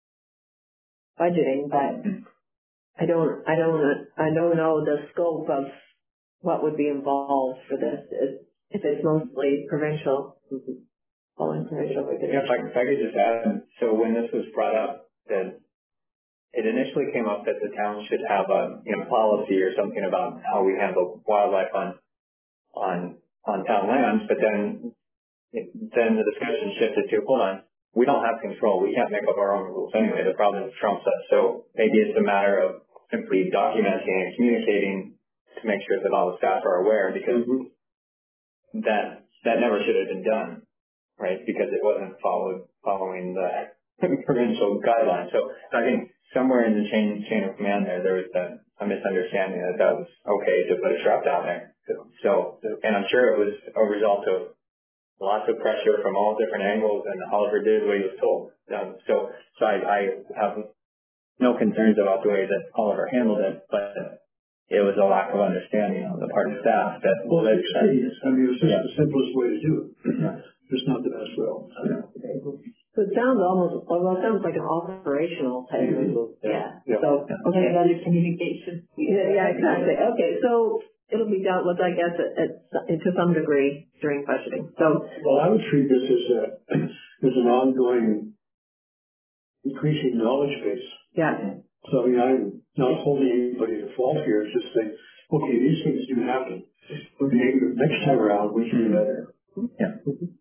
budgeting, but I don't, I don't, I don't know the scope of what would be involved for this. If it's mostly provincial, following provincial regulations. Yeah, if I, if I could just add, so when this was brought up, that it initially came up that the town should have a you know policy or something about how we handle wildlife on on on town lands, but then then the discussion shifted to hold on. We don't have control. We can't make up our own rules anyway. The province trumps us. So maybe it's a matter of simply documenting and communicating to make sure that all the staff are aware, because mm-hmm. that that never should have been done, right? Because it wasn't followed following the provincial guidelines. So I think somewhere in the chain chain of command there, there was a, a misunderstanding that that was okay to put a trap down there. So, and I'm sure it was a result of lots of pressure from all different angles, and Oliver did what he was told. Um, so, so I, I have no concerns about the way that Oliver handled it, but it was a lack of understanding on the part of staff that. Well, it's I mean, it was just yeah. the simplest way to do it. It's not the best way. Yeah. So it sounds almost, well, it sounds like an operational type of, yeah. yeah. So, okay, another communication. Yeah, yeah, exactly. Okay, so it'll be dealt with, I guess, at, at, to some degree during budgeting. So, well, I would treat this as a as an ongoing increasing knowledge base. Yeah. So I mean, I'm not holding anybody to fault here. It's just saying, okay, these things do happen. Okay, next time around we can do better. Yeah.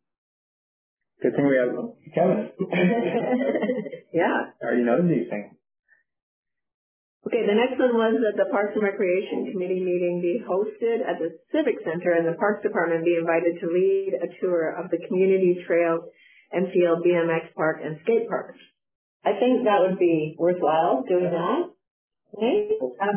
Good thing we have Kevin. Yeah. I already know these things. Okay, the next one was that the Parks and Recreation Committee meeting be hosted at the Civic Center and the Parks Department be invited to lead a tour of the Community Trail M T L B M X Park and Skate Park. I think that would be worthwhile doing that. Okay?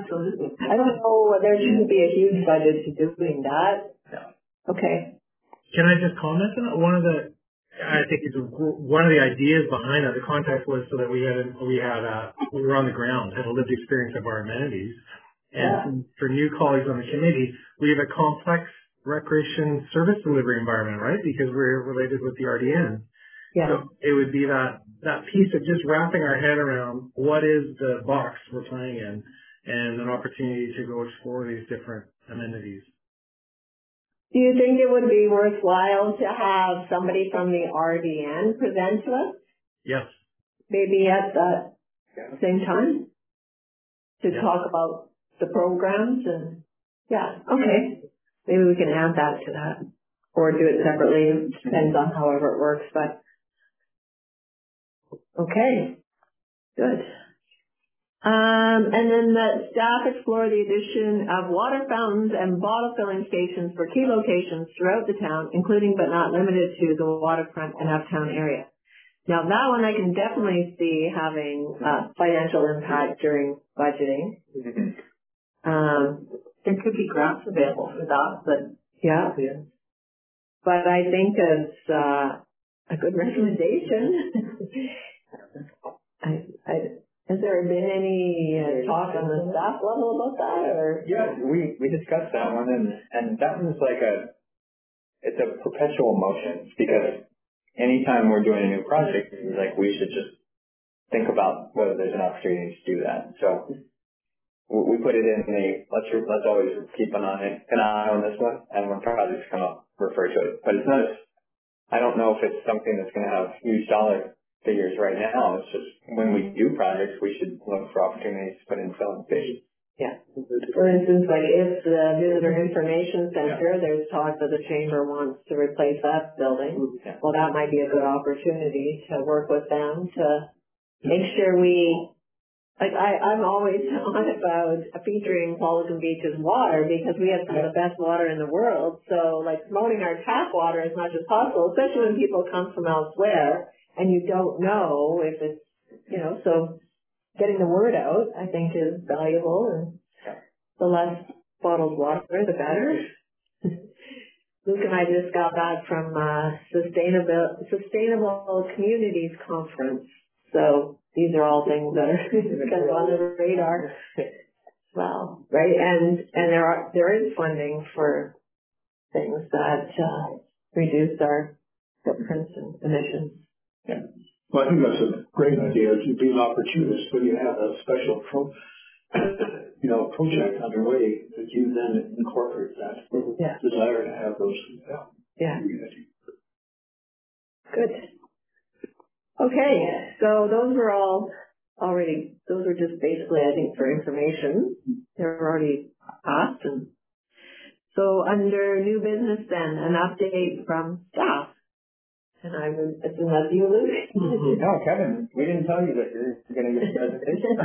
Absolutely. I don't know, there shouldn't be a huge budget to doing that. No. Okay. Can I just comment on that? One of the, I think it's one of the ideas behind that. The context was so that we had, a, we had, a, we were on the ground, had a lived experience of our amenities. And yeah. for new colleagues on the committee, we have a complex recreation service delivery environment, right? Because we're related with the R D N. Yeah. So it would be that, that piece of just wrapping our head around what is the box we're playing in and an opportunity to go explore these different amenities. Do you think it would be worthwhile to have somebody from the R D N present to us? Yes. Maybe at the yeah. same time to yeah. talk about the programs and, yeah, okay. Maybe we can add that to that or do it separately. Depends on however it works, but okay, good. Um, and then the staff explore the addition of water fountains and bottle filling stations for key locations throughout the town, including but not limited to the waterfront and uptown area. Now that one I can definitely see having uh, financial impact during budgeting. Um, there could be grants available for that, but yeah. yeah. But I think it's uh, a good recommendation. I, I, has there been any uh, talk on the staff level about that, or? Yeah, we, we discussed that one, and, and that one's like a, it's a perpetual motion, because anytime we're doing a new project, it's like we should just think about whether there's an opportunity to do that. So we put it in the, let's, let's always keep an eye, an eye on this one, and when projects come up, refer to it. But it's not, I don't know if it's something that's going to have huge dollar figures right now. It's just when we do projects, we should look for opportunities to put in filling stations. Yeah. For instance, like if the visitor information center, yeah. there's talk that the chamber wants to replace that building. Yeah. Well, that might be a good opportunity to work with them to make sure we, like I, I'm always on about featuring Pelican Beach's water because we have some of the best water in the world. So like promoting our tap water as much as possible, especially when people come from elsewhere and you don't know if it's, you know, so getting the word out, I think, is valuable, and the less bottled water, the better. Luke and I just got back from uh, Sustainable Sustainable Communities Conference, so these are all things that are kind of on the radar. Well, right, and and there are there is funding for things that uh, reduce our footprints and emissions. Yeah. Well, I think that's a great idea to be an opportunist when you have a special pro, you know, project underway that you then incorporate that yeah. desire to have those. Yeah. Yeah. Good. Okay, so those were all already, those are just basically, I think, for information. They're already asked. And so under new business then, an update from staff. And I would assume that's you, Luke. Mm-hmm. No, Kevin, we didn't tell you that you're going to give a presentation.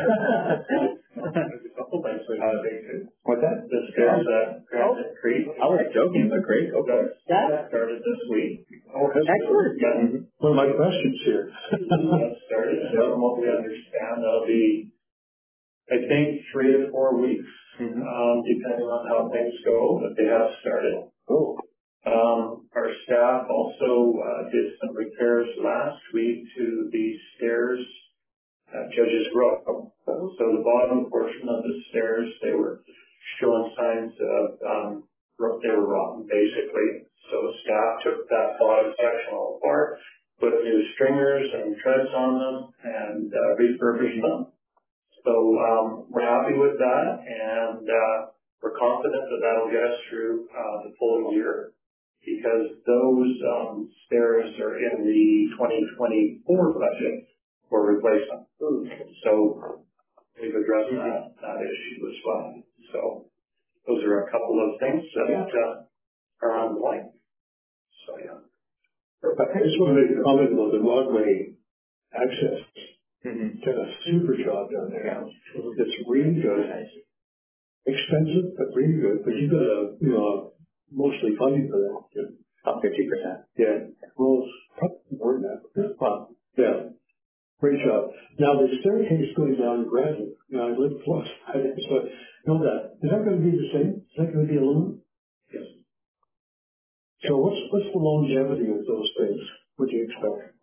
What's that? The stairs at Granite Creek. I was joking, but great. Okay. That started this week. Oh, excellent. Yeah. One of my questions here. That started, and from what we understand, that'll be, I think, three to four weeks, mm-hmm. um, depending on how things go, but they have started. Oh. Um, our staff also uh, did some repairs last week to the stairs at Judges Row. So the bottom portion of the stairs, they were showing signs of um, they were rotten, basically. So staff took that bottom section all apart, put new stringers and treads on them, and uh, refurbished them. So um, we're happy with that, and uh, we're confident that that'll get us through uh, the full year, because those um, stairs are in the twenty twenty-four budget for replacement. So we've addressed that, that issue as well. So those are a couple of things that uh, are ongoing. So yeah. I just want to make a comment about the Rodway access. Mm-hmm. Did a super job down there. It's really good. Expensive, but really good. But you got a, you know, mostly funding for that. Yeah. About fifty percent. Yeah. Well, probably more than that. Wow. Yeah. Great job. Now, the staircase going down Granite, you know, I live close. I so I know that. Is that going to be the same? Is that going to be aluminum? Yes. So what's, what's the the longevity of those things would you expect?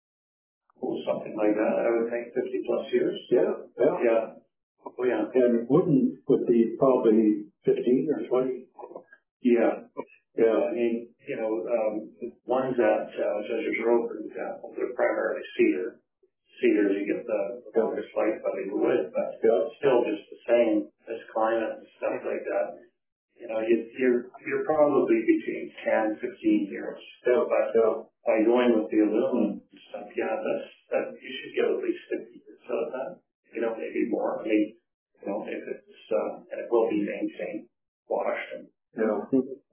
Or something like that, I would think fifty plus years. Yeah, yeah. Yeah. Oh, yeah. And wooden would be probably fifteen or twenty. Yeah. Yeah. I mean, you know, um, the ones that, uh, Treasure Grove, for example, they're primarily cedar. Cedar, you get the focus light by the wood, but Yeah. it's still just the same as climate and stuff like that. You know, you, you're, you're probably between ten, fifteen years. So, but Yeah. by going with the aluminum stuff, yeah, that's, that, you should get at least fifty years out of that. You know, maybe more. I mean, you know, if it's, uh, and it will be maintained, washed and, Yeah.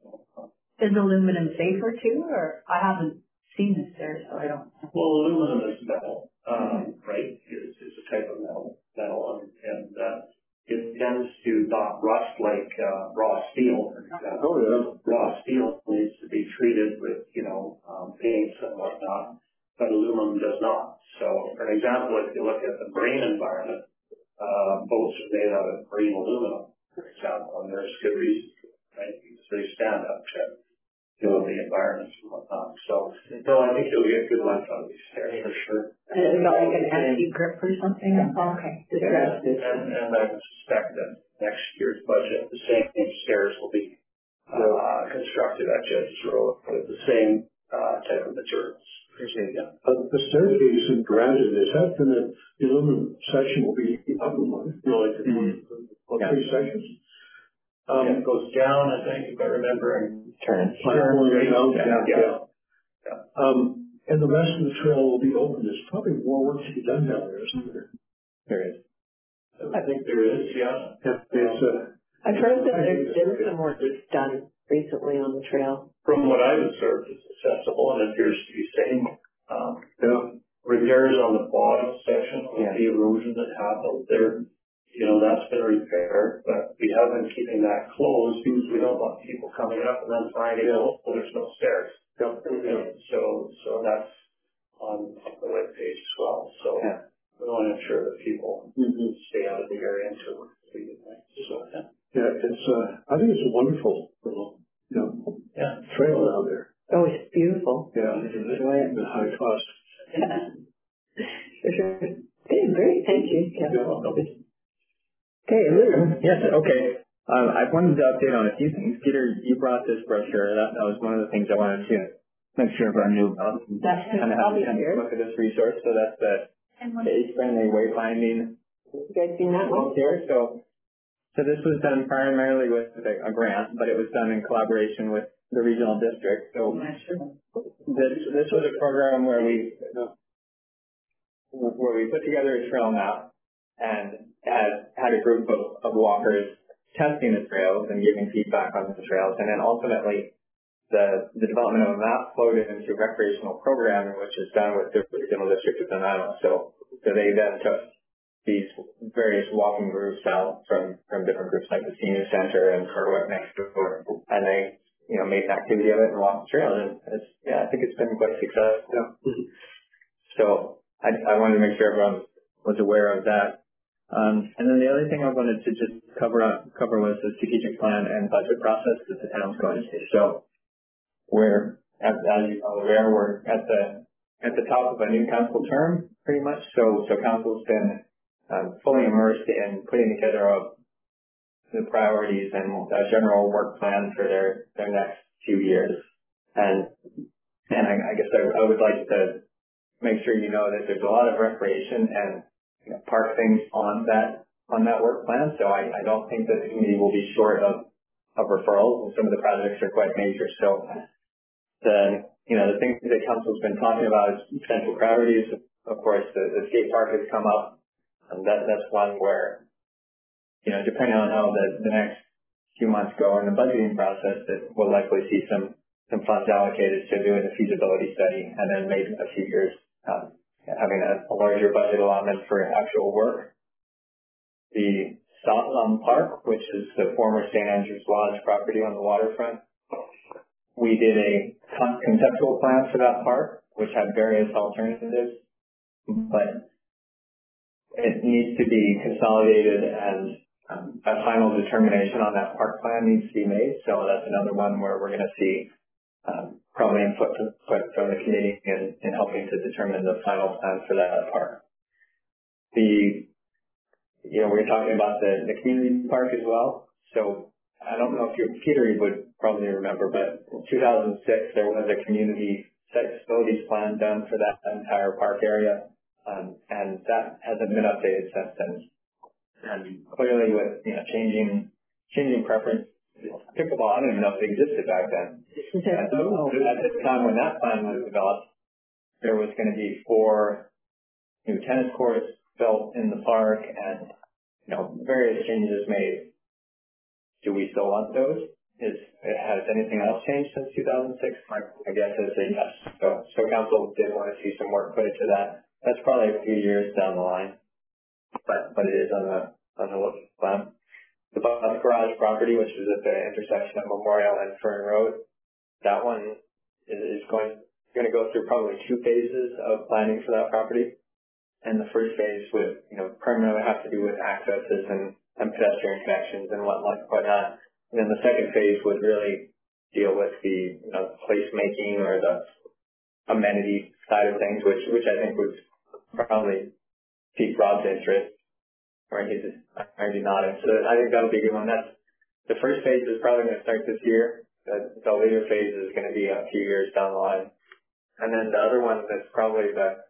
Is aluminum safer too, or I haven't seen this there, so I don't. well, aluminum is metal, um, right? It's, it's a type of metal, metal, and, and uh, it tends to not rust like uh, raw steel, for example. Oh, yeah. Raw steel needs to be treated with, you know, um, paints and whatnot, but aluminum does not. So, for example, if you look at the marine environment, uh, boats are made out of marine aluminum, for example, and there's good reason for it, right? Because they stand up to, you know, the environment and whatnot. So, no, I think you'll get good life out of these stairs for sure. Is it like an anti-grip or something? Okay. And, and, and I suspect that next year's budget, the same stairs will be uh, constructed at Judges Road with the same uh, type of materials. Appreciate it. Uh, the staircase in Granite, is that going to, the aluminum section will be up and one, you know, like mm-hmm. well, three sections? Um, yeah, it goes down, I think, if I remember, and turns. Turns, right down, yeah, yeah, yeah. yeah. yeah. Um, and the rest of the trail will be open. There's probably more work to be done down there, isn't there? There is. I think there is, yeah. yeah it's, uh, I've heard that there's been some work done recently on the trail. From what I've observed, it's accessible and appears to be safe. Um, yeah. repairs on the bottom section, yeah. the erosion that happened there, you know, that's been repaired, but we have been keeping that closed because we don't want people coming up and then finding, oh, well, there's no stairs. Yeah. And so, so that's on the web page as well. So yeah. we want to ensure that people mm-hmm. stay out of the area until we're completed. So, yeah. yeah, it's, uh, I think it's a wonderful little, you know, yeah. trail down there. Oh, it's beautiful. Yeah, it's a high cost. Yeah. For sure. Okay, great. Thank you. Yeah. You're welcome. Okay, Lou. Yes, okay. Um, I wanted to update on a few things. Peter, you brought this brochure. That, that was one of the things I wanted to make sure everyone knew about. That's kind of have a here. look at this resource. So that's the age-friendly wayfinding. You guys seen that one? Here. So, so this was done primarily with a, a grant, but it was done in collaboration with the regional district. So this this was a program where we where we put together a trail map and had had a group of, of walkers testing the trails and giving feedback on the trails, and then ultimately the the development of a map flowed into recreational programming, which is done with the regional district of Nanaimo. So so they then took these various walking groups out from from different groups like the senior center and Kerwick next door, and they you know made an activity of it and walked the trail, and it's yeah I think it's been quite successful. Yeah. So I I wanted to make sure everyone was aware of that. Um, and then the other thing I wanted to just cover up, cover was the strategic plan and budget process that the town's going through. So we're, as, as you're aware, we're at the at the top of a new council term, pretty much. So so council's been um, fully immersed in putting together a, the priorities and a general work plan for their their next few years. And and I, I guess I, I would like to make sure you know that there's a lot of recreation and you know, park things on that on that work plan. So I, I don't think that the community will be short of, of referrals, and some of the projects are quite major. So the you know the things that council's been talking about is potential priorities. Of course, the, the skate park has come up, and that that's one where you know depending on how the, the next few months go in the budgeting process, that we'll likely see some some funds allocated to doing a feasibility study, and then maybe in a few years um, having a, a larger budget allotment for actual work. The Sotlam Park, which is the former Saint Andrews Lodge property on the waterfront, we did a con- conceptual plan for that park, which had various alternatives, but it needs to be consolidated, and um, a final determination on that park plan needs to be made. So that's another one where we're going to see um, probably input input from the community in, in helping to determine the final plan for that park. The, you know, we were talking about the, the community park as well. So I don't know if you, Peter, you would probably remember, but in two thousand six, there was a community site facilities plan done for that entire park area. Um, and that hasn't been updated since then. And clearly with, you know, changing, changing preference, pickleball, I don't even know if it existed back then. At the time when that plan was developed, there was going to be four new tennis courts built in the park and, you know, various changes made. Do we still want those? Is, has anything else changed since two thousand six? I guess it's a yes. So, so council did want to see some work put into that. That's probably a few years down the line, but, but it is on the, on the list plan. The bus garage property, which is at the intersection of Memorial and Fern Road, that one is going, going to go through probably two phases of planning for that property. And the first phase would, you know, primarily have to do with accesses and, and pedestrian connections and whatnot, whatnot. And then the second phase would really deal with the, you know, placemaking or the amenity side of things, which, which I think would probably pique Rob's interest. Or he's just maybe nodding. So I think that'll be a good one. That's, the first phase is probably going to start this year. The, the later phase is going to be a few years down the line. And then the other one that's probably the,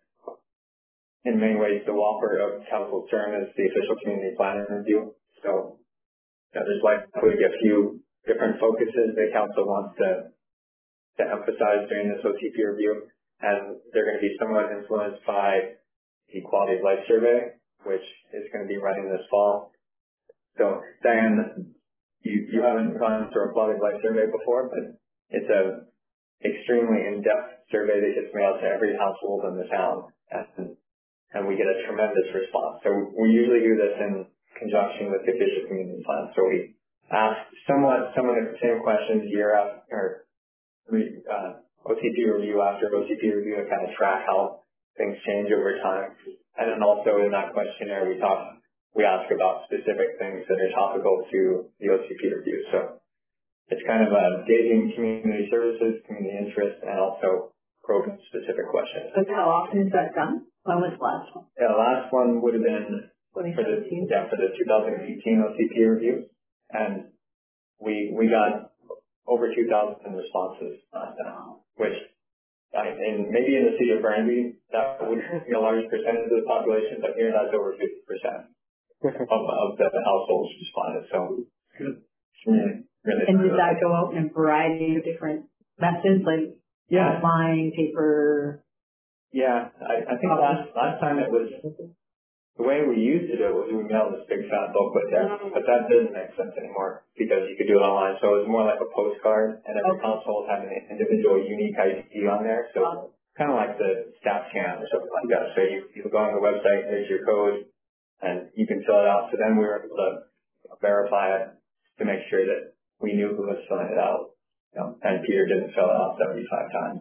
in many ways, the whopper of council's term is the official community planning review. So, you know, there's likely a few different focuses that council wants to, to emphasize during this O T P review. And they're going to be somewhat influenced by the quality of life survey, which is going to be running this fall. So, Diane, you, you haven't gone through a quality of life survey before, but it's a extremely in-depth survey that gets mailed to every household in the town, and, and we get a tremendous response. So we usually do this in conjunction with the official community plan. So we ask somewhat some of the same questions year after, or uh, O T P review after O T P review to kind of track how things change over time. And then also in that questionnaire, we talk, we ask about specific things that are topical to the O T P review. So it's kind of a gauging community services, community interest, and also program specific questions. And how often is that done? When was the last one? Yeah, the last one would have been for the, yeah, for the two thousand eighteen O T P review. And we, we got over two thousand responses last time, which I mean, maybe in the city of Granby, that would be a large percentage of the population, but here that's over fifty percent of, of the households responded. So, really, really. And did that go out in a variety of different methods, like yeah. online, paper? Yeah, I, I think last last time it was, the way we used it, it was we mailed this big fat booklet there, but that doesn't make sense anymore because you could do it online. So it was more like a postcard, and every Okay. household had an individual unique I D on there. So kind of like the staff scan or something like that. So you, you go on the website, there's your code, and you can fill it out. So then we were able to verify it to make sure that we knew who was filling it out. You know, and Peter didn't fill it out seventy-five times.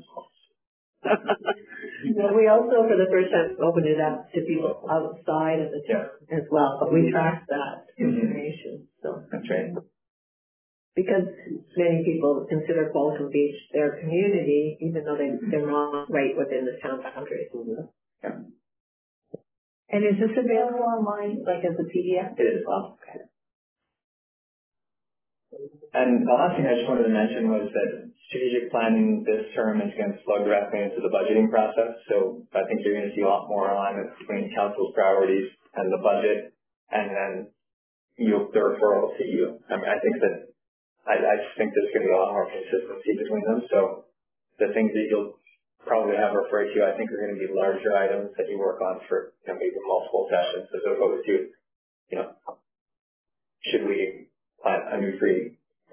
Well, we also, for the first time, opened it up to people outside of the town as well, but we tracked that information. So that's right. Because many people consider Qualicum Beach their community, even though they, they're not right within the town boundaries. Yeah. And is this available online, like as a P D F? It is. Well, okay. And the last thing I just wanted to mention was that strategic planning this term is going to flow directly into the budgeting process. So I think you're going to see a lot more alignment between council's priorities and the budget, and then you, the referral to you. I mean, I think that I, I just think there's going to be a lot more consistency between them. So the things that you'll probably have referred to, I think, are going to be larger items that you work on for, you know, maybe multiple sessions, as opposed to, you know, should we plant a new tree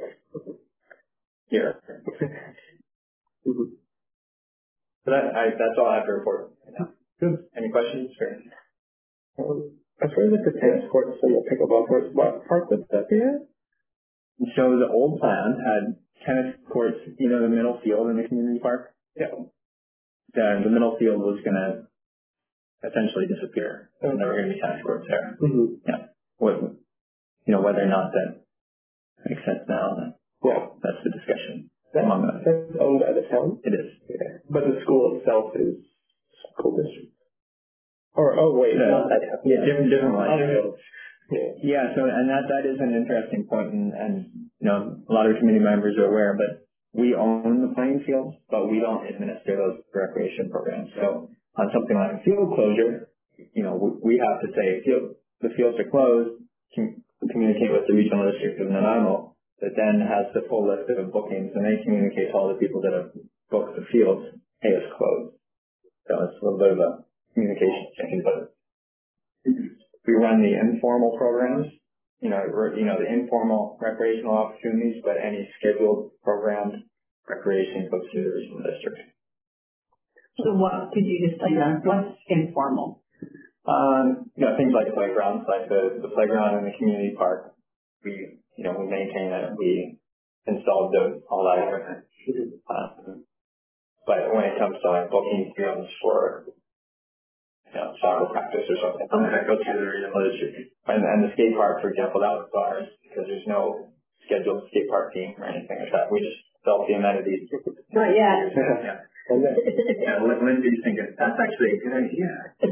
here? Mm-hmm. So that, I, that's all I have to report. Yeah. Good. Any questions? Or? Um, as far as the tennis courts and the pickleball courts, what part would that be at? So the old plan had tennis courts, you know, the middle field in the community park. Yeah. The, the middle field was going to essentially disappear, and there were going to be tennis courts there. Mm-hmm. Yeah. What, you know, whether or not that makes sense now, well, that's the discussion. among us. That's owned by the town? It is. Yeah. But the school itself is school district. Or, oh wait, no, not that. Yeah, different, different ones. Yeah. yeah, so, and that, that is an interesting point, and, and, you know, a lot of committee members are aware, but we own the playing fields, but we don't administer those recreation programs. So on something like field closure, you know, we, we have to say, field, the fields are closed, com- communicate with the regional district of Nanaimo, that then has the full list of bookings, and they communicate to all the people that have booked the fields, hey, it's closed. So it's a little bit of a communication change, but we run the informal programs, you know, you know, the informal recreational opportunities, but any scheduled programmed recreation goes to the regional district. So what could you just like on what's informal? Um, you know, things like playgrounds, like the, the playground in the community park. We, you know, we maintain it. We installed the, all that equipment. Um, but when it comes to like booking fields for, you know, soccer practice or something, okay. that goes through the regional district. And, and the skate park, for example, that was ours because there's no scheduled skate park team or anything like that. We just built the amenities. Not yet. yeah. And then, yeah, Lindsay's thinking, that's actually a good idea.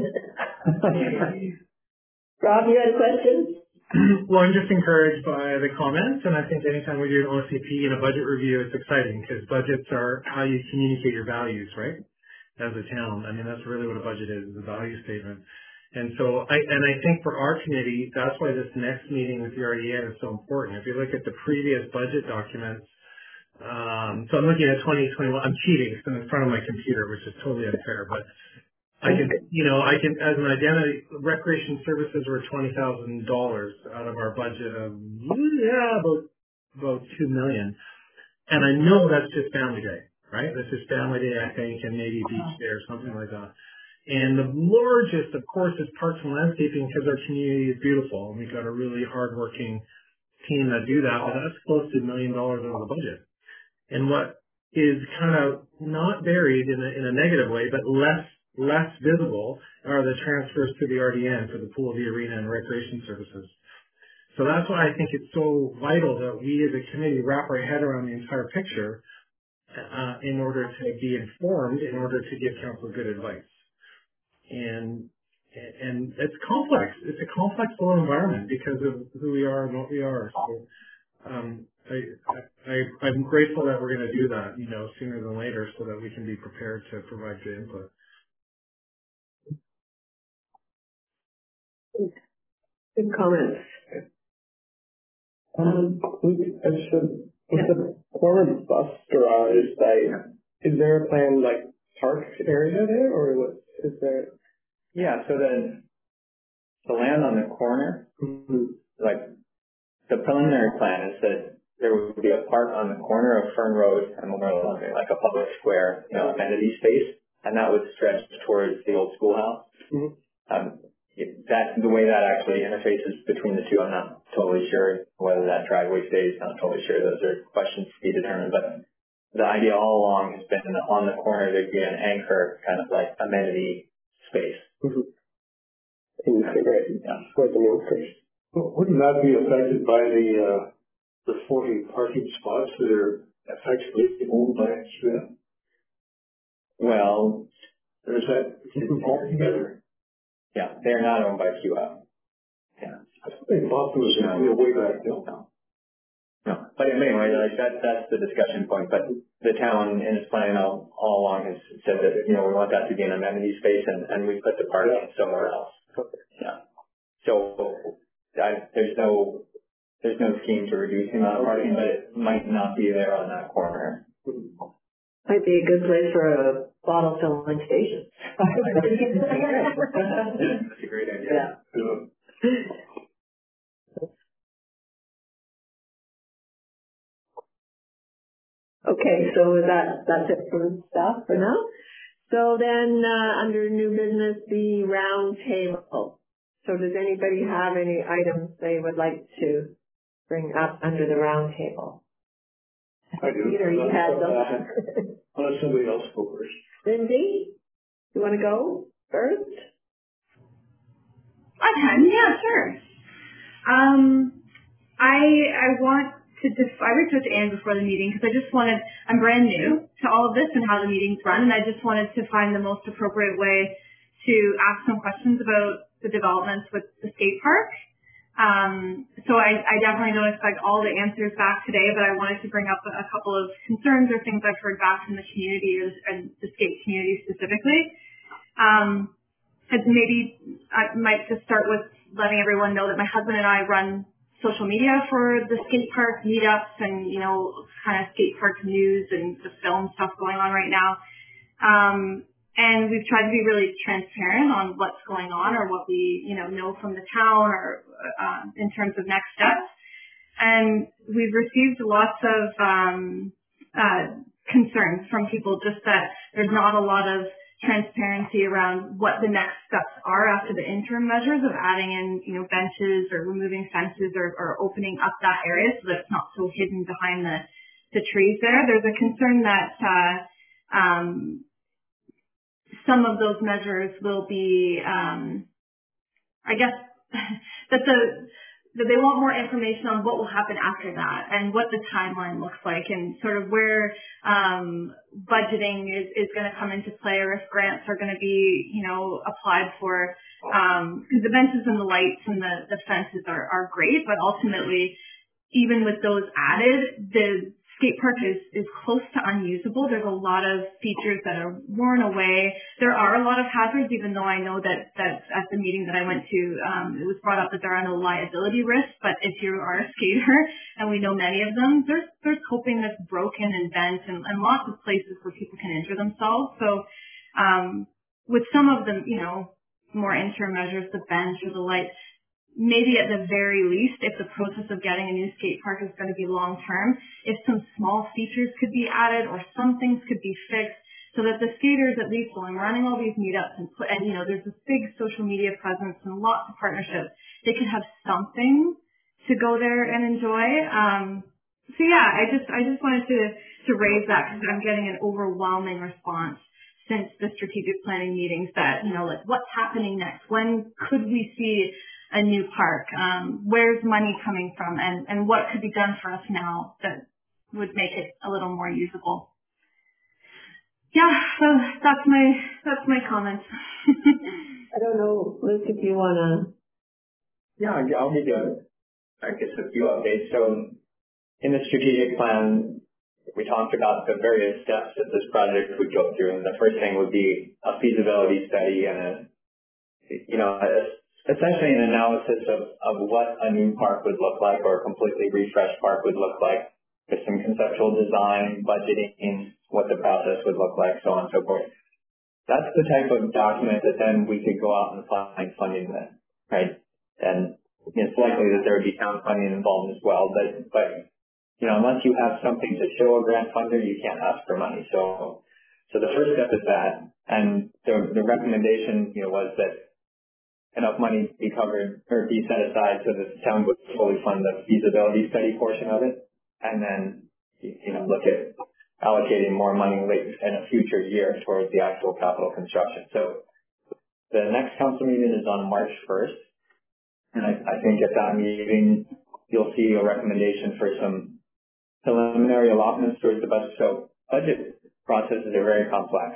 Rob, you had a question? Well, I'm just encouraged by the comments, and I think anytime we do an O C P and a budget review, it's exciting because budgets are how you communicate your values, right? As a town. I mean, that's really what a budget is, is a value statement. And so, I, and I think for our committee, that's why this next meeting with the R D N is so important. If you look at the previous budget documents, Um, so I'm looking at twenty twenty-one. I'm cheating. It's in front of my computer, which is totally unfair. But I can, you know, I can, as an identity, recreation services were twenty thousand dollars out of our budget of yeah about about two million. And I know that's just Family Day, right? That's just Family Day, I think, and maybe Beach Day or something like that. And the largest, of course, is Parks and Landscaping because our community is beautiful and we've got a really hardworking team that do that. But that's close to a million dollars over the budget. And what is kind of not buried in a, in a negative way, but less less visible, are the transfers to the R D N for the pool, the arena, and recreation services. So that's why I think it's so vital that we as a committee wrap our head around the entire picture uh, in order to be informed, in order to give council good advice. And and it's complex. It's a complex whole environment because of who we are and what we are. So, Um, I, I, I'm grateful that we're going to do that, you know, sooner than later so that we can be prepared to provide good input. Good comments. Um, I should, with the corner bus garage site, is there a planned, like, park area there, or what, is there? Yeah, so the, the land on the corner, Mm-hmm. like, the preliminary plan is that there would be a park on the corner of Fern Road and Memorial Avenue, like a public square, you know, amenity space, and that would stretch towards the old schoolhouse. Mm-hmm. Um, that the way that actually interfaces between the two, I'm not totally sure whether that driveway stays. I'm not totally sure. Those are questions to be determined. But the idea all along has been on the corner there'd be an anchor, kind of like amenity space. Mm-hmm. Right. Yeah. For the new space. Well, wouldn't that be affected by the uh, the forty parking spots that are effectively owned by Q M? Well, there's that all together. Yeah, they're not owned by Q M. Yeah. I think Bob was in the way back then. No. No. But anyway, like that, that's the discussion point. But the town in its plan all, all along has said that, you know, we want that to be an amenity space and, and we put the parking somewhere else. Yeah. So I, there's no, there's no scheme to reduce the amount of parking, but it might not be there on that corner. Might be a good place for a bottle filling station. That's a great idea. Yeah. Okay, so that that's it for stuff for now. So then, uh, under new business, the round table. So does anybody have any items they would like to bring up under the round table? I do. Peter, you had them. Unless somebody else go first. Lindsay, you want to go first? I can, yeah, sure. Um, I I want to just, I reached out to Anne before the meeting because I just wanted, I'm brand new to all of this and how the meetings run, and I just wanted to find the most appropriate way to ask some questions about the developments with the skate park. Um, so I, I definitely don't expect all the answers back today, but I wanted to bring up a, a couple of concerns or things I've heard back from the community or, and the skate community specifically. Um, and maybe I might just start with letting everyone know that my husband and I run social media for the skate park meetups and, you know, kind of skate park news and the film stuff going on right now. Um, And we've tried to be really transparent on what's going on or what we, you know, know from the town or uh, in terms of next steps. And we've received lots of um, uh, concerns from people just that there's not a lot of transparency around what the next steps are after the interim measures of adding in, you know, benches or removing fences or, or opening up that area so that it's not so hidden behind the, the trees there. There's a concern that uh, um, some of those measures will be, um, I guess, that the that they want more information on what will happen after that and what the timeline looks like and sort of where um, budgeting is, is going to come into play or if grants are going to be, you know, applied for. Because um, the benches and the lights and the, the fences are, are great, but ultimately, even with those added, the skate park is, is close to unusable. There's a lot of features that are worn away. There are a lot of hazards, even though I know that, that at the meeting that I went to, um, it was brought up that there are no liability risks. But if you are a skater, and we know many of them, there's, there's coping that's broken and bent and, and lots of places where people can injure themselves. So um, with some of the, you know, more interim measures, the bench or the light, maybe at the very least, if the process of getting a new skate park is going to be long term, if some small features could be added or some things could be fixed so that the skaters, at least while I'm running all these meetups and, put, and you know, there's this big social media presence and lots of partnerships, they could have something to go there and enjoy. Um, so yeah, I just, I just wanted to, to raise that because I'm getting an overwhelming response since the strategic planning meetings that, you know, like what's happening next? When could we see a new park? Um, where's money coming from? And, and what could be done for us now that would make it a little more usable? Yeah, so that's my, that's my comments. I don't know, Luke, if you want to. Yeah, I'll give you, I guess, a few updates. So in the strategic plan, we talked about the various steps that this project would go through. And the first thing would be a feasibility study and a, you know, a, essentially an analysis of, of what a new park would look like or a completely refreshed park would look like with some conceptual design, budgeting, what the process would look like, so on and so forth. That's the type of document that then we could go out and find funding with, right? And it's likely that there would be town funding involved as well, but, but, you know, unless you have something to show a grant funder, you can't ask for money. So, so the first step is that, and the, the recommendation, you know, was that enough money be covered or be set aside so that the town would fully fund the feasibility study portion of it, and then, you know, look at allocating more money late in a future year towards the actual capital construction. So the next council meeting is on March first, and I, I think at that meeting you'll see a recommendation for some preliminary allotments towards the budget. So budget processes are very complex,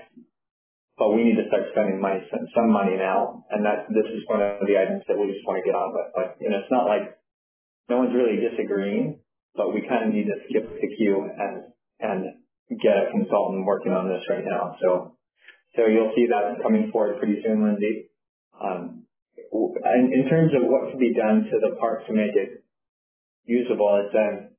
but we need to start spending money, some money now, and that this is one of the items that we just want to get on with. But you know, it's not like no one's really disagreeing, but we kind of need to skip the queue and and get a consultant working on this right now. So so you'll see that coming forward pretty soon, Lindsay. Um, in, in terms of what can be done to the park to make it usable, it's then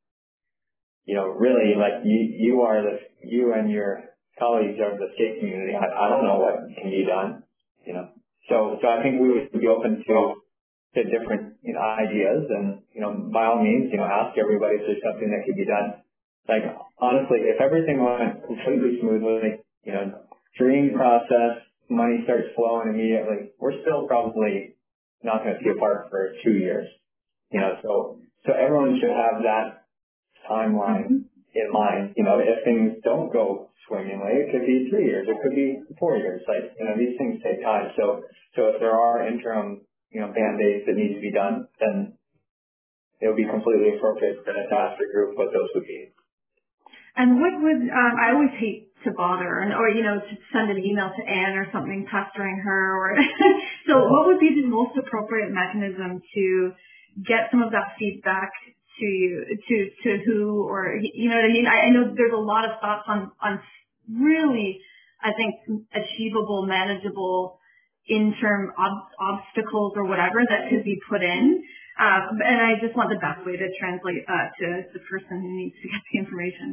you know really like you you are the you and your colleagues of the skate community. I, I don't know what can be done, you know. So, so I think we would be open to, to different, you know, ideas and, you know, by all means, you know, ask everybody if there's something that could be done. Like, honestly, if everything went completely smoothly, you know, dream process, money starts flowing immediately, we're still probably not going to see a park for two years, you know, so, so everyone should have that timeline in mind. You know, if things don't go swimmingly, it could be three years, it could be four years. Like, you know, these things take time. So, so if there are interim, you know, band-aids that need to be done, then it would be completely appropriate for us to ask the group what those would be. And what would, um, I always hate to bother, and or, you know, to send an email to Anne or something pestering her. Or so what would be the most appropriate mechanism to get some of that feedback to you, to, to who, or, you know what I mean? I, I know there's a lot of thoughts on, on really, I think, achievable, manageable interim ob- obstacles or whatever that could be put in. Uh, and I just want the best way to translate that to the person who needs to get the information.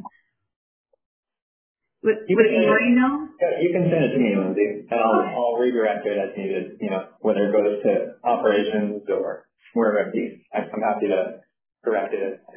Would, you would can, you already know? Yeah, you can send it to me, Lindsay, and I'll, I'll redirect it as needed, you know, whether it goes to operations or wherever it be. I'm happy to correct it.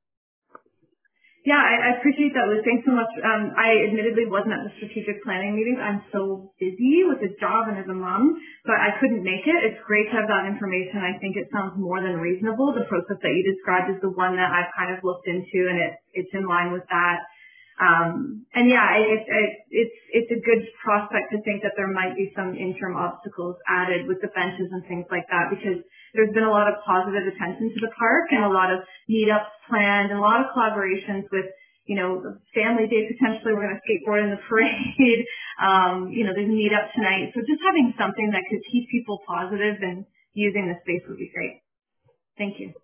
Yeah, I, I appreciate that, Liz. Thanks so much. Um, I admittedly wasn't at the strategic planning meetings. I'm so busy with this job and as a mom, but I couldn't make it. It's great to have that information. I think it sounds more than reasonable. The process that you described is the one that I've kind of looked into, and it, it's in line with that. Um, and yeah, it, it, it's it's a good prospect to think that there might be some interim obstacles added with the benches and things like that, because there's been a lot of positive attention to the park and a lot of meetups planned and a lot of collaborations with, you know, family day potentially. We're going to skateboard in the parade. um, you know, there's a meetup tonight. So just having something that could keep people positive and using the space would be great. Thank you.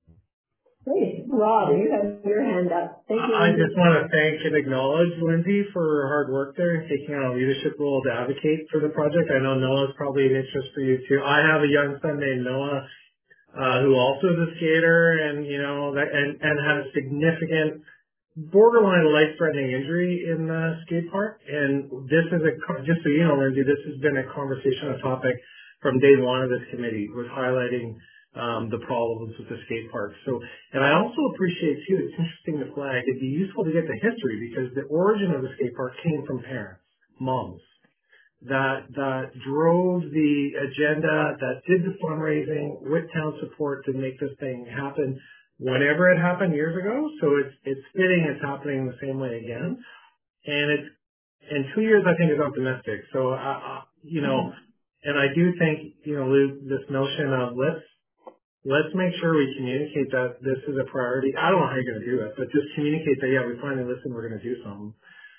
Great. Rob, you have your hand up. Thank you. I just want to thank and acknowledge Lindsay for her hard work there and taking on a leadership role to advocate for the project. I know Noah's probably an interest for you too. I have a young son named Noah uh, who also is a skater, and you know, that, and and has significant borderline life-threatening injury in the skate park. And this is a just so you know, Lindsay, this has been a conversation, a topic from day one of this committee, was highlighting Um, the problems with the skate park. So, and I also appreciate too, it's interesting to flag, it'd be useful to get the history, because the origin of the skate park came from parents, moms, that, that drove the agenda, that did the fundraising with town support to make this thing happen whenever it happened years ago. So it's, it's fitting it's happening the same way again. And it's, in two years, I think is optimistic. So, I, I, you know, and I do think, you know, Lou, this notion of let's, Let's make sure we communicate that this is a priority. I don't know how you're going to do it, but just communicate that, yeah, we finally listened, we're going to do something.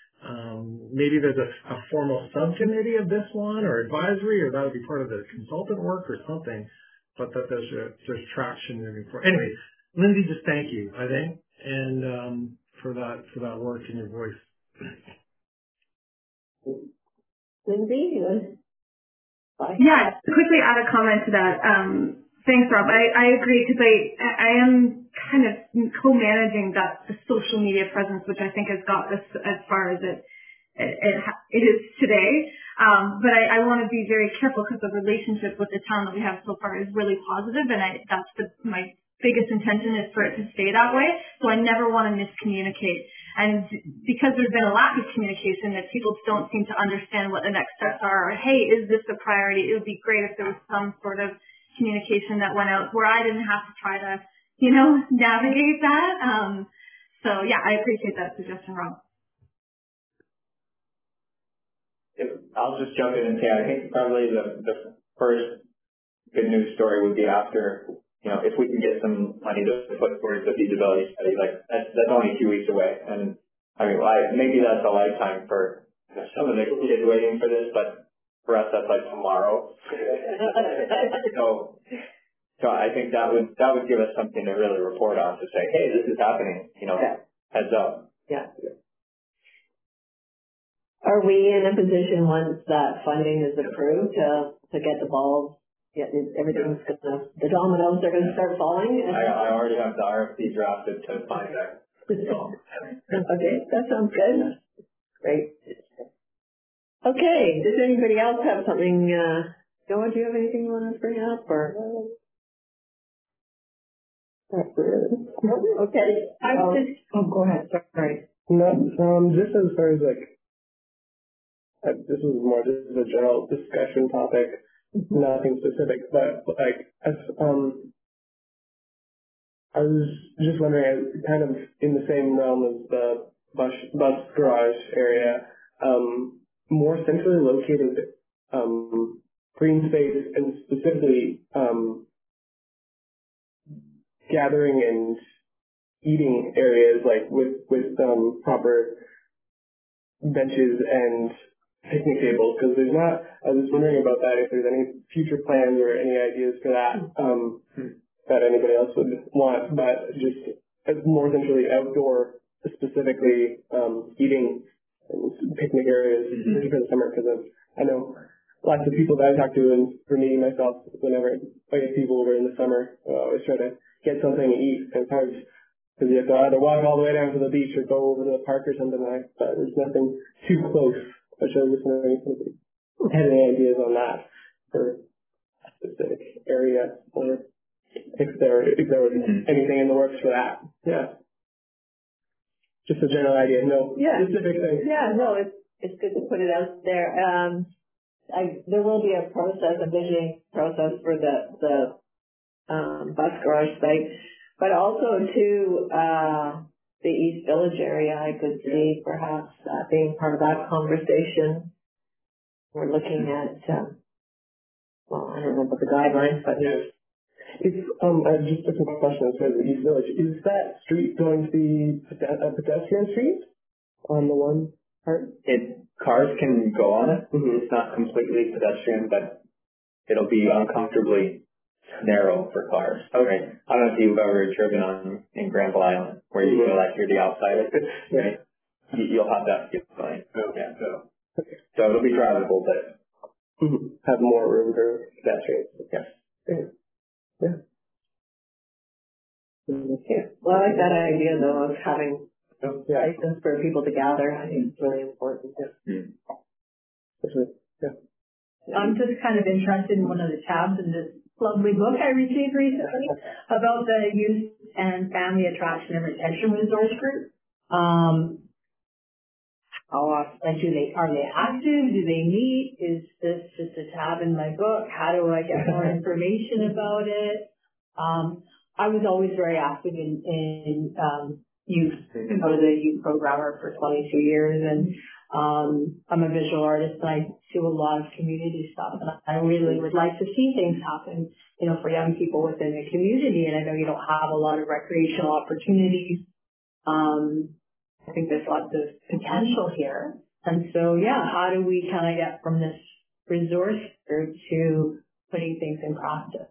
Um, maybe there's a, a formal subcommittee of this one or advisory, or that would be part of the consultant work or something, but that there's, a, there's traction moving forward. Anyway, Lindsay, just thank you, I think, and um, for that for that work in your voice. Lindsay, you want to- Bye. Yeah, quickly add a comment to that. Um, Thanks, Rob. I, I agree, because I, I am kind of co-managing that the social media presence, which I think has got this as far as it it, it, it is today. Um, but I, I want to be very careful, because the relationship with the town that we have so far is really positive, and I, that's the, my biggest intention is for it to stay that way. So I never want to miscommunicate. And because there's been a lack of communication, that people don't seem to understand what the next steps are, or hey, is this a priority? It would be great if there was some sort of communication that went out where I didn't have to try to, you know, navigate that. Um, so yeah, I appreciate that suggestion, Rob. I'll just jump in and say, I think probably the, the first good news story would be after, you know, if we can get some money to put towards the feasibility study, like that's, that's only two weeks away. And I mean, I, maybe that's a lifetime for you know, some of the kids waiting for this, but for us, that's like tomorrow. so, so I think that would, that would give us something to really report on, to say, hey, this is happening, you know, Yeah. heads up. Yeah. Are we in a position, once that funding is approved, to to get the ball? Yeah, everything's gonna, the dominoes are gonna start falling. I, I already have the R F P drafted to find that. So. Okay, that sounds good. Great. Okay, does anybody else have something? Uh, Noah, do you have anything you want to bring up, or? Okay. I was just, oh, go ahead. Sorry. No, um, just as far as like, uh, this is more just a general discussion topic, mm-hmm. Nothing specific, but like, as, um, I was just wondering, kind of in the same realm as the bus, bus garage area, um, more centrally located um, green space, and specifically um, gathering and eating areas, like with with um, proper benches and picnic tables, because there's not. I was wondering about that, if there's any future plans or any ideas for that um, that anybody else would want, but just as more centrally outdoor, specifically um, eating and picnic areas mm-hmm. for the summer, because I know lots of people that I talk to, and for me myself, whenever I get people over in the summer, I always try to get something to eat, and it's hard because you have to either walk all the way down to the beach or go over to the park or something like that. There's nothing too close. I should just wondering if you had any ideas on that for a specific area, or if there if there was anything in the works for that. Yeah. Just a general idea, no yeah. specific thing. Yeah, no, it's it's good to put it out there. Um, I, there will be a process, a visioning process for the the um, bus garage site, but also to uh, the East Village area. I could see perhaps uh, being part of that conversation. We're looking at, um, well, I don't know about the guidelines, but yeah. It's um uh, just a quick question. It says the East Village. Is that street going to be a pedestrian street on the one part? It cars can go on it. Mm-hmm. It's not completely pedestrian, but it'll be uncomfortably narrow for cars. Okay. Right? I don't know if you've ever driven on in Granville Island, where you feel like you're the outsider, right? You, you'll have that feeling. Okay. Yeah. So, so it'll be drivable, but mm-hmm. have more room for pedestrians. Yes. Yeah. Yeah. Yeah. Well, I like that idea though of having oh, yeah. places for people to gather. I think it's really important. Yeah. Mm. Yeah. I'm just kind of interested in one of the tabs in this lovely book I received recently about the Youth and Family Attraction and Retention Resource Group. Um, how often, like, do they, are they active? Do they meet? Is this just a tab in my book? How do I get more information about it? Um, I was always very active in, in um, youth. I was a youth programmer for twenty-two years, and um, I'm a visual artist, and I do a lot of community stuff. And I really would like to see things happen, you know, for young people within the community. And I know you don't have a lot of recreational opportunities. Um, I think there's lots of potential here. And so, yeah, how do we kind of get from this resource to putting things in practice?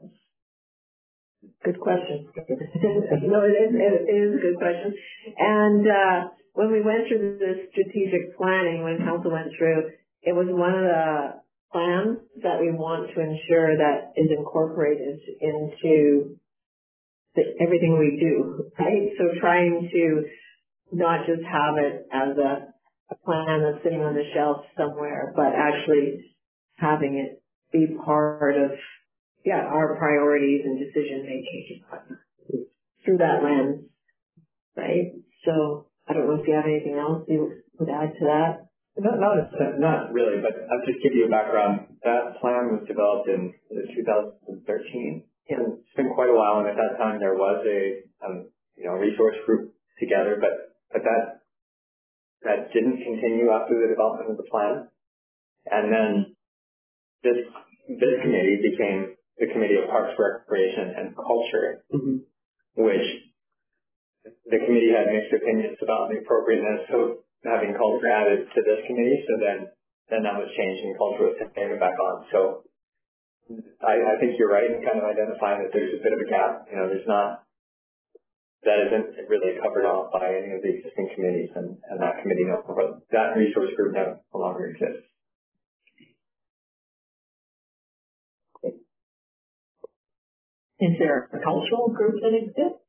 Good question. No, it is, it is a good question. And uh, when we went through the strategic planning, when council went through, it was one of the plans that we want to ensure that is incorporated into the, everything we do, right? So trying to not just have it as a, a plan that's sitting on the shelf somewhere, but actually having it be part of yeah, our priorities and decision making through that lens, right? So I don't know if you have anything else you would add to that. Not, not, not really, but I'll just give you a background. That plan was developed in two thousand thirteen. Yeah. And it's been quite a while, and at that time there was a um, you know resource group together, but but that that didn't continue after the development of the plan, and then this this committee became the Committee of Parks, Recreation, and Culture, mm-hmm. which the committee had mixed opinions about the appropriateness of having culture added to this committee. So then, then that was changed, and culture was taken back on. So I, I think you're right in kind of identifying that there's a bit of a gap. You know, there's not that isn't really covered off by any of the existing committees, and, and that committee no that resource group no longer exists. Is there a cultural group that exists?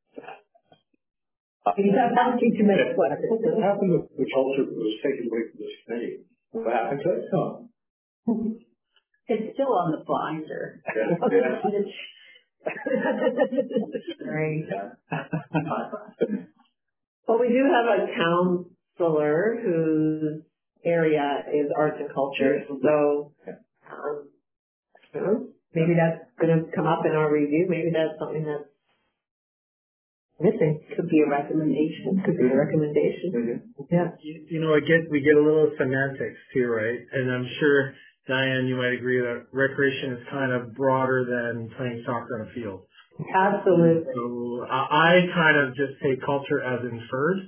He's not asking too many questions. What happened with the culture that was taken away from this committee? What happened to it? Oh. It's still on the binder. Right. Well, we do have a counselor whose area is arts and culture, so um, you know, maybe that's going to come up in our review. Maybe that's something that's missing. Could be a recommendation. Could be a recommendation. Mm-hmm. Yeah. You, you know, I get we get a little semantics too, right? And I'm sure, Diane, you might agree that recreation is kind of broader than playing soccer on a field. Absolutely. So uh, I kind of just take culture as inferred.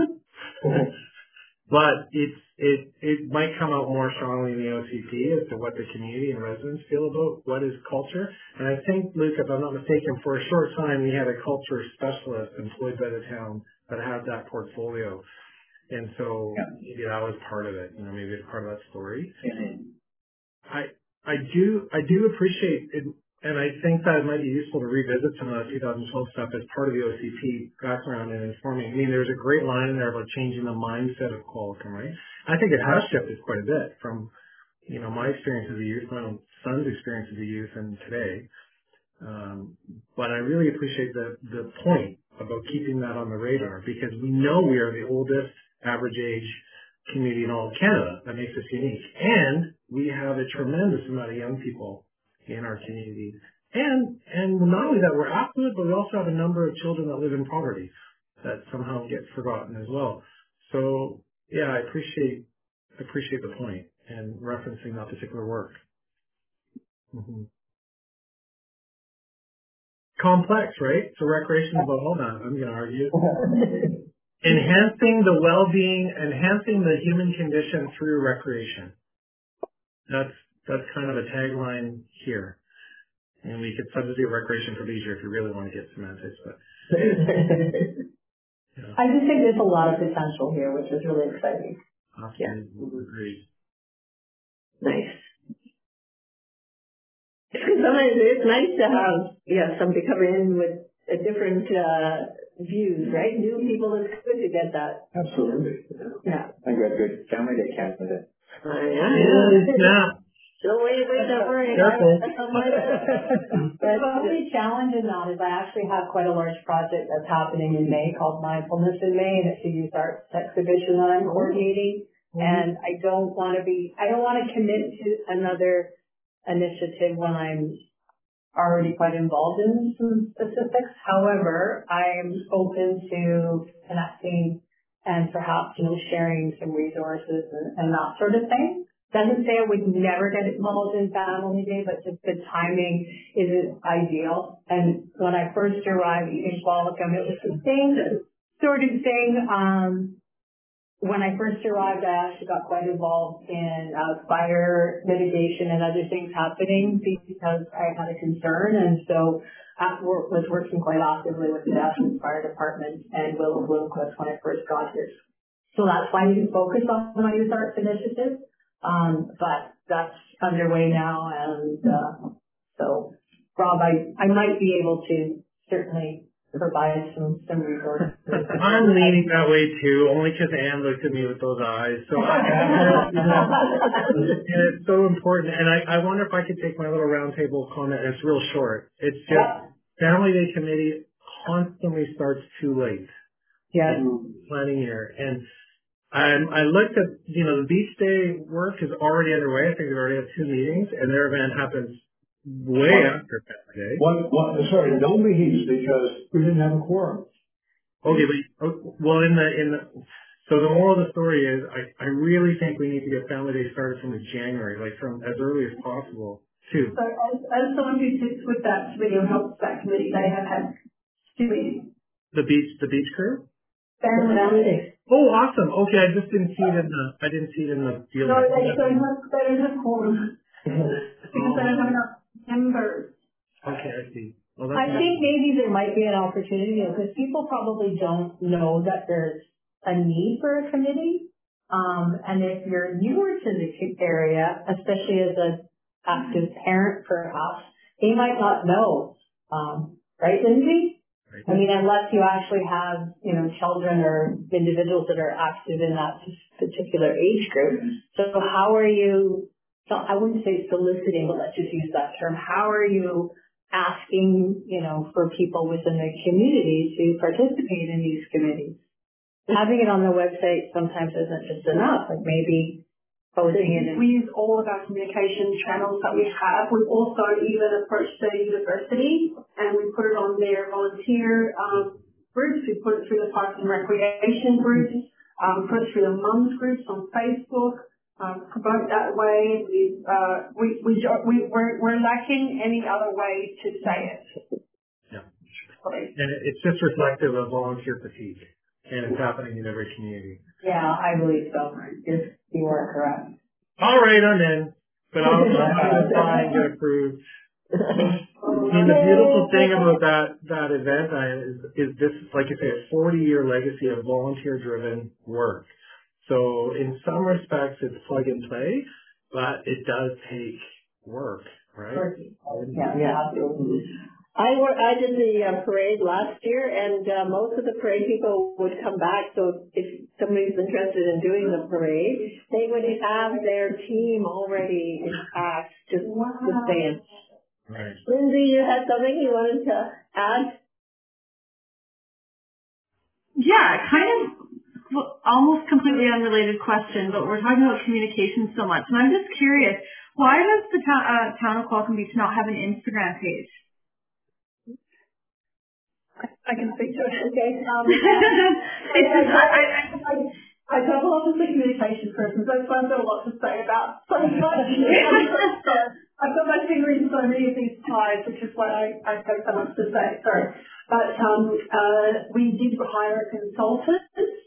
But it's, it, it might come out more strongly in the O C P as to what the community and residents feel about what is culture. And I think, Luke, if I'm not mistaken, for a short time we had a culture specialist employed by the town that had that portfolio. And so yeah. maybe that was part of it, you know, maybe it's part of that story. Mm-hmm. I, I do, I do appreciate it. And I think that it might be useful to revisit some of that two thousand twelve stuff as part of the O C P background and informing. I mean, there's a great line in there about changing the mindset of Qualicum, right? I think it has shifted quite a bit from, you know, my experience as a youth, my own son's experience as a youth and today. Um, but I really appreciate the, the point about keeping that on the radar because we know we are the oldest average age community in all of Canada. That makes us unique. And we have a tremendous amount of young people in our community. And and not only that, we're affluent, but we also have a number of children that live in poverty that somehow get forgotten as well. So yeah, I appreciate appreciate the point and referencing that particular work. Mm-hmm. Complex, right? So recreation is about all that, I'm going to argue. Enhancing the well-being, enhancing the human condition through recreation. That's that's kind of a tagline here. And we could substitute recreation for leisure if you really want to get semantics, but yeah. I just think there's a lot of potential here, which is really exciting. Awesome. Yeah. Agreed. Nice. Sometimes it's nice to have yeah somebody come in with a different uh, views, right? New people, it's good to get that. Absolutely. Yeah. I think we have good family day camp with it. Uh, yeah. yeah. yeah. So wait, wait, don't worry. The only challenge in that is I actually have quite a large project that's happening in May called Mindfulness in May, and it's a youth arts exhibition that I'm coordinating. Mm-hmm. And I don't want to be, I don't want to commit to another initiative when I'm already quite involved in some specifics. However, I'm open to connecting and perhaps, you know, sharing some resources and, and that sort of thing. Doesn't say I would never get involved in Family Day, but just the timing isn't ideal. And when I first arrived in Qualicum, it was the same sort of thing. Um, when I first arrived, I actually got quite involved in uh, fire mitigation and other things happening because I had a concern. And so I was working quite actively with the National Fire Department and Willow Bloomquist when I first got here. So that's why I didn't focus on my youth arts initiative. Um, but that's underway now, and uh, so, Rob, I, I might be able to certainly provide some, some resources. I'm leaning that way too, only because Anne looked at me with those eyes. So I, and it's so important. And I, I wonder if I could take my little roundtable comment. It's real short. It's just yeah. Family Day Committee constantly starts too late. Yeah. In planning year. And Um, I looked at, you know, the beach day work is already underway. I think they've already had two meetings, and their event happens way what, after Family Day. One, one, sorry, no meetings because we didn't have a quorum. Okay, but well, in the in the so the moral of the story is, I I really think we need to get Family Day started from the January, like from as early as possible, too. So as, as someone who sits with that committee or helps that committee, they have had two meetings. The beach, the beach crew. Family Day. Oh, awesome. Okay, I just didn't see it in the, I didn't see it in the deal. No, they don't have, they don't have quorum. Because they don't have enough members. Okay, I see. Well, that's I think maybe there might be an opportunity, because people probably don't know that there's a need for a committee. Um, and if you're newer to the area, especially as an active parent perhaps, they might not know. Um, right, Lindsay? I mean, unless you actually have, you know, children or individuals that are active in that particular age group. So how are you, so I wouldn't say soliciting, but let's just use that term. How are you asking, you know, for people within the community to participate in these committees? Having it on the website sometimes isn't just enough. Like maybe posting it. We use all of our communication channels that we have. We also even approached the university and we put it on their volunteer um, groups. We put it through the Parks and Recreation groups, um, put it through the mums groups on Facebook, um, promote that way. We, uh, we, we, we, we're, we're lacking any other way to say it. Yeah. Exactly. And it, it's just reflective of volunteer fatigue, and it's happening in every community. Yeah, I believe so. Yes, you are correct. All right, I'm in, but I'll, I'll sign get approved. I mean, the beautiful thing about that that event I, is, is this, like you say, a forty-year legacy of volunteer-driven work. So in some respects, it's plug and play, but it does take work, right? Yeah, yeah, absolutely. I wor- I did the uh, parade last year, and uh, most of the parade people would come back. So if somebody's interested in doing the parade, they would have their team already intact, just the same. Right. Lindsay, you had something you wanted to add? Yeah, kind of well, almost completely unrelated question, but we're talking about communication so much. And I'm just curious, why does the ta- uh, town of Qualicum Beach not have an Instagram page? I can speak to it. Okay. Um, it's just, I, I, I, I travel a lot of the communication person, so I've got a lot to say about so much. So I've got my finger in so many of these pies, which is why I, I have so much to say. Sorry. But um, uh, we did hire a consultant,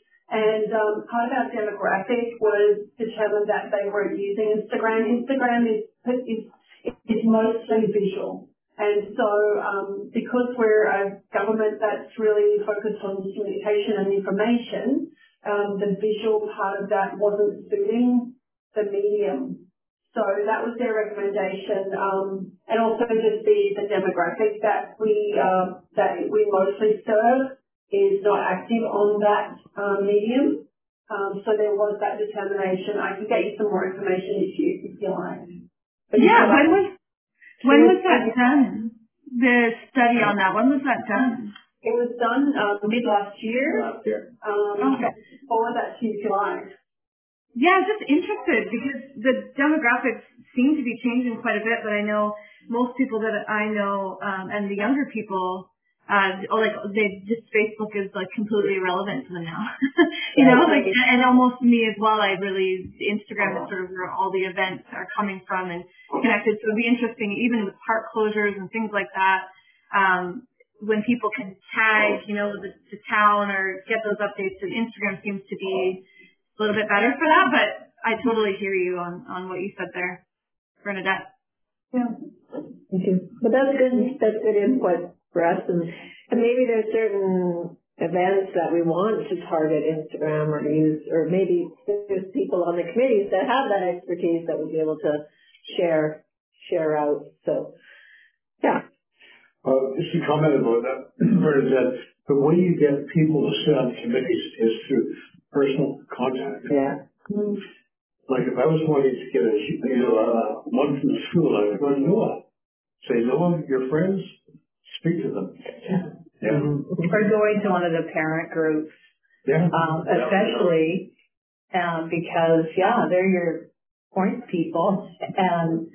and um, part of our demographic was determined that they were using Instagram. Instagram is, is, is mostly visual. And so um, because we're a government that's really focused on communication and information, um, the visual part of that wasn't suiting the medium. So that was their recommendation, um, and also just the, the demographic that we uh, that we mostly serve is not active on that um, medium. Um, so there was that determination. I can get you some more information if you if you like. But yeah, when was when was that done? The study on that, when was that done? It was done um, mid last year. Last year. Um, Okay. Forward that to you if you like. Yeah, I'm just interested because the demographics seem to be changing quite a bit, but I know most people that I know, um, and the younger people, uh, like they just Facebook is like completely irrelevant to them now. you know, like and almost me as well. I really Instagram is sort of where all the events are coming from and connected. So it'd be interesting, even with park closures and things like that. Um, when people can tag, you know, the, the town or get those updates, and Instagram seems to be a little bit better for that, but I totally hear you on, on what you said there, Bernadette. Yeah. Thank you. But that's good, that's good input for us. And, and maybe there's certain events that we want to target Instagram or use, or maybe there's people on the committees that have that expertise that would be able to share, share out. So, yeah. Uh, just a comment about that, where is that the way you get people to sit on committees is through personal contact. Yeah. Mm-hmm. Like if I was wanting to get a, you know, uh, one from the school, I would go to Noah. Say, Noah, your friends, speak to them. Yeah. Yeah. Or going to one of the parent groups. Yeah. Um, especially um, because, yeah, they're your point people. And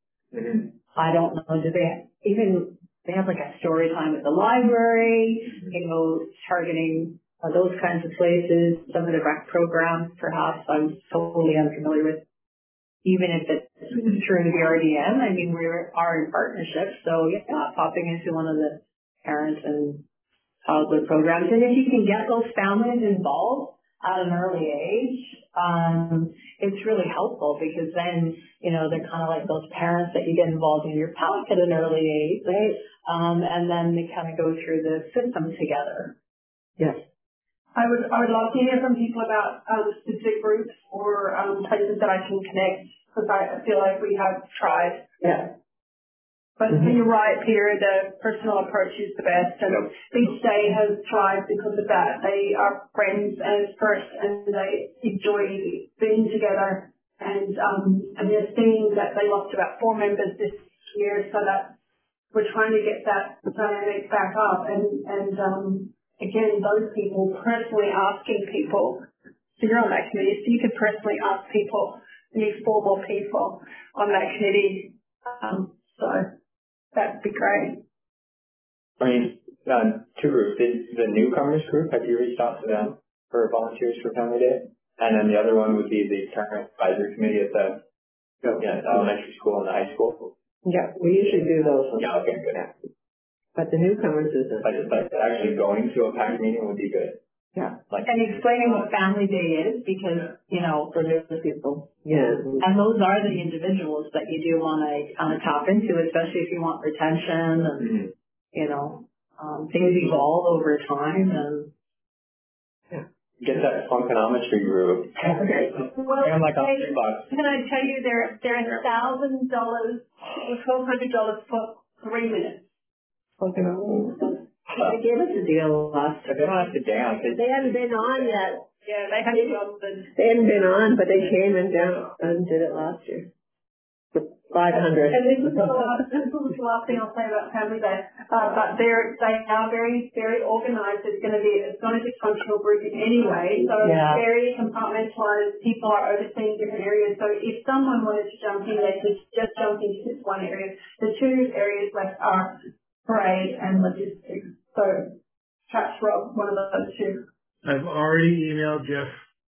I don't know, do they even, they have like a story time at the library, you know, targeting uh, those kinds of places, some of the rec programs, perhaps I'm totally unfamiliar with, even if it's through the R D M. I mean, we are in partnership, so yeah, popping into one of the parents and childhood programs. And if you can get those families involved at an early age, um, it's really helpful because then, you know, they're kind of like those parents that you get involved in your pack at an early age, right? Um, and then they kind of go through the system together. Yes. I would I would love to hear from people about um, specific groups or um, places that I can connect because I feel like we have tried. Yeah. But mm-hmm. You're right, Peter, the personal approach is the best and yep. Each day has thrived because of that. They are friends and first and they enjoy being together and um, and they're seeing that they lost about four members this year so that we're trying to get that dynamic back up and, and um, again, those people personally asking people, so you're on that committee, so you can personally ask people, any formal people on that committee. Um, so that'd be great. I mean, uh, two groups. The, the newcomers group, have you reached out to them for volunteers for Family Day? And then the other one would be the parent advisory committee at the yeah, elementary school and the high school. Yeah, we usually do those. Yeah, okay, good. But the newcomers isn't. But just like actually going to a PAC meeting would be good. Yeah. Like, and explaining what Family Day is, because, you know, For new people. Yeah. and those are the individuals that you do want to kind of tap into, especially if you want retention and, mm-hmm. you know, um, things evolve over time and. Get that funkonometry group. Well, I'm like, I, oh, bucks. can I tell you they're they're a thousand dollars or twelve hundred dollars for three minutes. Okay. They gave us a deal last They don't have to dance. They, They hadn't been on yet. Yeah, they had something. They hadn't been on, but they came and down and did it last year. For five hundred. And this is the last, this is the last thing I'll say about Family Day. Uh, but they're, they are very, very organized. It's going to be, it's not a dysfunctional group in any way. So Yeah. it's very compartmentalized. People are overseeing different areas. So if someone wanted to jump in, they could just jump into this one area. The two areas left are parade and logistics. So perhaps Rob, one of those two. I've already emailed Jeff.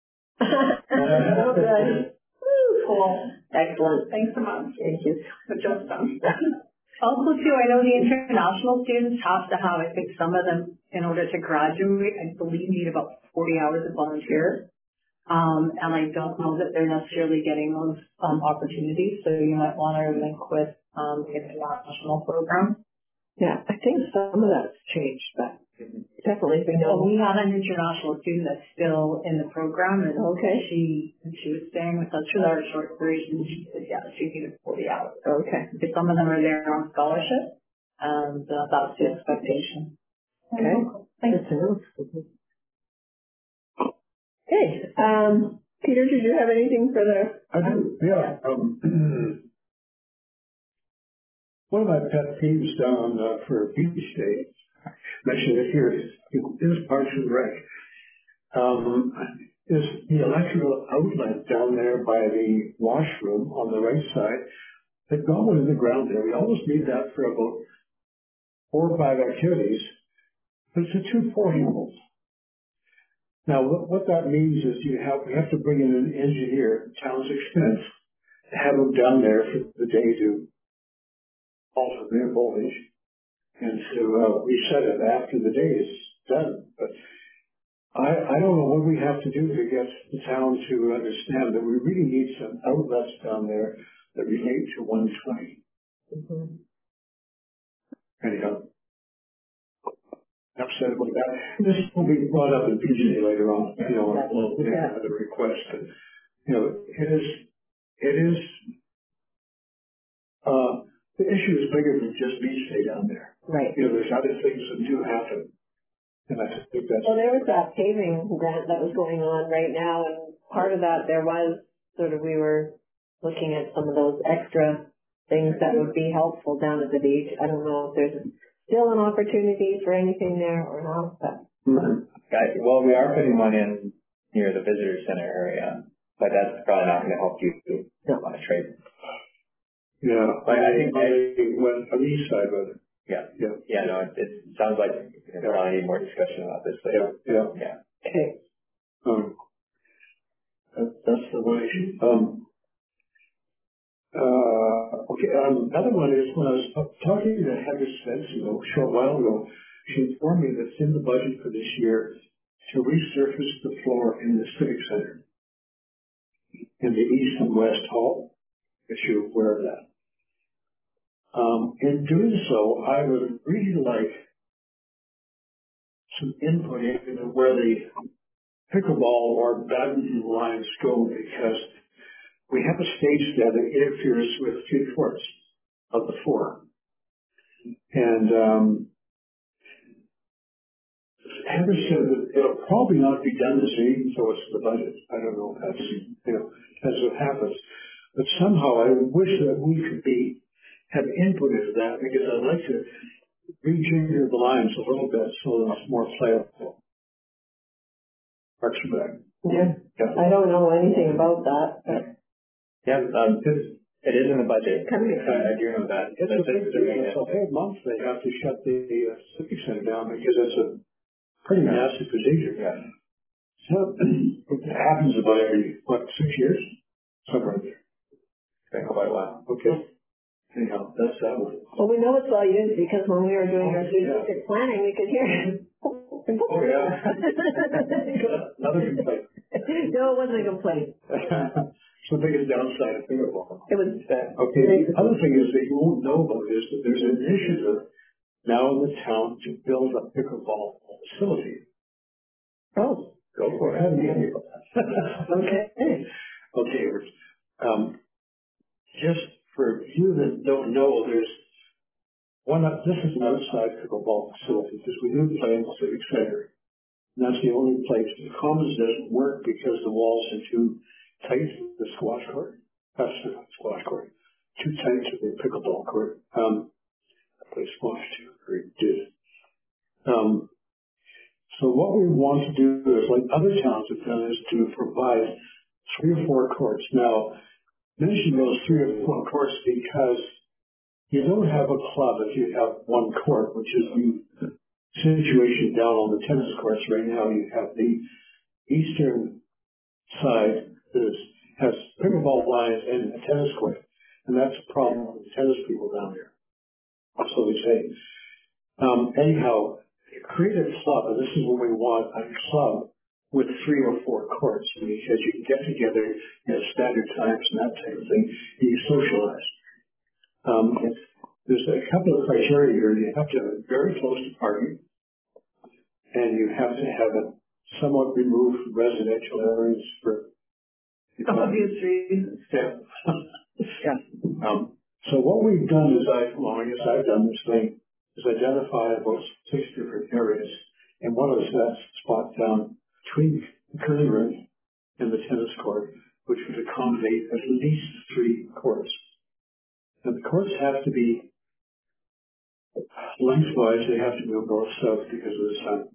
So good. Cool. Excellent. Thanks so much. Thank you. Good job done. Also, too, I know the international students have to have, I think some of them, in order to graduate, I believe need about forty hours of volunteer. Um, and I don't know that they're necessarily getting those um, opportunities, so you might want to link with um, the international program. Yeah, I think some of that's changed, but definitely we know. Well, we have an international student that's still in the program, and Okay. she she was staying with us for our short duration. She said, yeah, she needed forty hours. Okay. But some of them are there on scholarship, and uh, that's the expectation. Okay. Thanks. Okay. Um, Peter, did you have anything for the? I do, yeah. Um, one of my pet peeves down uh, for Beach Day, mentioned it here, is, is Parks and Rec. Um, is the electrical outlet down there by the washroom on the right side. They've gone one in the ground there. We almost need that for about four or five activities, but it's a two forty volt. Now, what, what that means is you have we have to bring in an engineer at town's expense to have them down there for the day to alter their voltage and to uh, reset it after the day is done. But I, I don't know what we have to do to get the town to understand that we really need some outlets down there that relate to one twenty. Mm-hmm. Anyhow, upset about that. This will be brought up in P G A later on, you know, we'll make another request. And, you know, it is, it is, uh, the issue is bigger than just Beach Day down there. Right. You know, there's other things that do happen. And I think that's. Well, there was that paving grant that was going on right now, and part of that there was sort of we were looking at some of those extra things that would be helpful down at the beach. I don't know if there's still an opportunity for anything there or not, but. Mm-hmm. Guys, well, we are putting one in near the visitor center area, but that's probably not going to help you No. on a trade. Yeah, But I think I went on the east side of it. Yeah. Yeah. Yeah, no, it, it sounds like you know, I need more discussion about this later. Yeah. Yeah. Okay. Um, that, that's the way. Um, uh, okay, um, another one is when I was talking to Heather Spence, you know, a short while ago, she informed me that it's in the budget for this year to resurface the floor in the Civic Center in the east and west hall, if you're aware of that. Um, in doing so, I would really like some input into where the pickleball or badminton lines go, because we have a stage there that interferes with three fourths of the floor. And um, Heather said that it'll probably not be done this evening, so it's the budget. I don't know if that's, you know, as it happens. But somehow I wish that we could be, have input into that, because I'd like to rejigger the lines a little bit so that it's more playable. Parks and Rec. Yeah. Yeah. I don't know anything about that, but. Yeah, um, it is in the budget. Coming. I, I do know that. It's That's a big it. deal. It's a whole month they have to shut the uh, Civic Center down because it's a pretty massive procedure. Yeah. So it happens about every, what, six years? Somewhere in there. It's been quite a while. Okay. anyhow, that's that one. Well, we know it's well used because when we were doing our strategic planning, we could hear it. Oh, yeah. Another complaint. No, it wasn't a complaint. It's the biggest downside of pickleball. It was uh, Okay, the other thing is that you won't know about is that there's an initiative now in the town to build a pickleball facility. Oh. Go for it. Okay. Okay, Rich. Um, just for you that don't know, there's one, this is an outside pickleball facility because we do play in the Civic Center. And that's the only place. The Commons doesn't work because the walls are too tight, the squash court. That's the squash court. Too tight to the pickleball court. Um, I play squash too, or did. Um, so what we want to do is, like other towns have done, is to provide three or four courts. Now, mention those three or four courts because you don't have a club if you have one court, which is the situation down on the tennis courts right now. You have the eastern side that is, has pickleball lines and a tennis court, and that's a problem with the tennis people down there. So they say. Um, anyhow, create a club, and this is what we want, a club with three or four courts, because you can get together at standard times and that type of thing, and you socialize. Um, there's a couple of criteria here. You have to have it very close to parking, and you have to have it somewhat removed from residential areas for obvious reasons. Yeah. Yeah. Um, so what we've done is I, well, I guess I've done this thing, is identify about six different areas, and one of that spot down between the curling rink and the tennis court, which would accommodate at least three courts. And the courts have to be lengthwise, they have to go north-south because of the sun.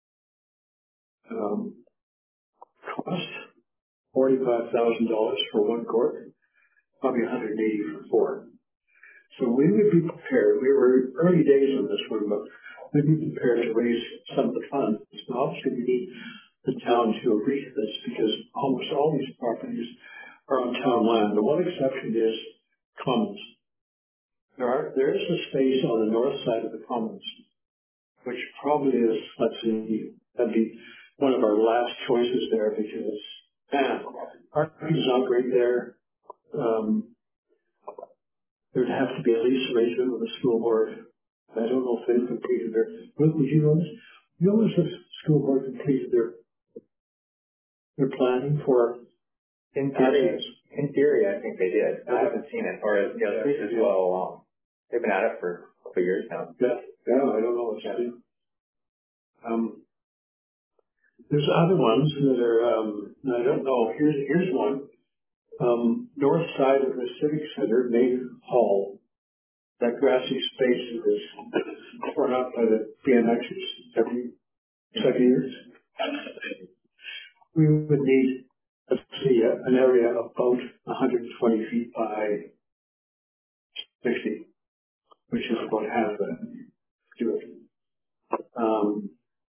Um, cost forty-five thousand dollars for one court, probably one hundred eighty for four. So we would be prepared. We were early days on this one, but we'd be prepared to raise some of the funds. And obviously, we need the town to agree to this because almost all these properties are on town land. The one exception is commons. There are there is a space on the north side of the commons, which probably is, let's see, that'd be one of our last choices there because man, parking's not great there. Um, There'd have to be a lease arrangement with the school board. I don't know if they've completed their, Luke, would you know this? You know if the school board completed their, their planning for in theory, in theory, I think they did. I haven't seen it, or you know, the lease is well along. They've been at it for a couple of years now. Yeah, yeah, I don't know what's happening. Um, there's other ones that are, um, I don't know, here's, here's one. Um, north side of the Civic Center, main hall, that grassy space is torn up by the B M Xers every second years. We would need, let's see, an area of about one hundred twenty feet by sixty, which is about half that. Do it. Um,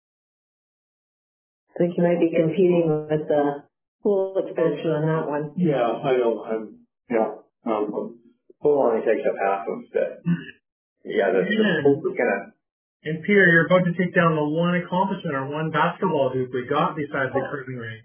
I think you might be competing with the pool expansion on that one. yeah, I know. I'm, yeah. Um, Pool only takes up half of the. Yeah, the, the pool is gonna. And Peter, you're about to take down the one accomplishment or one basketball hoop we got besides the curling rink.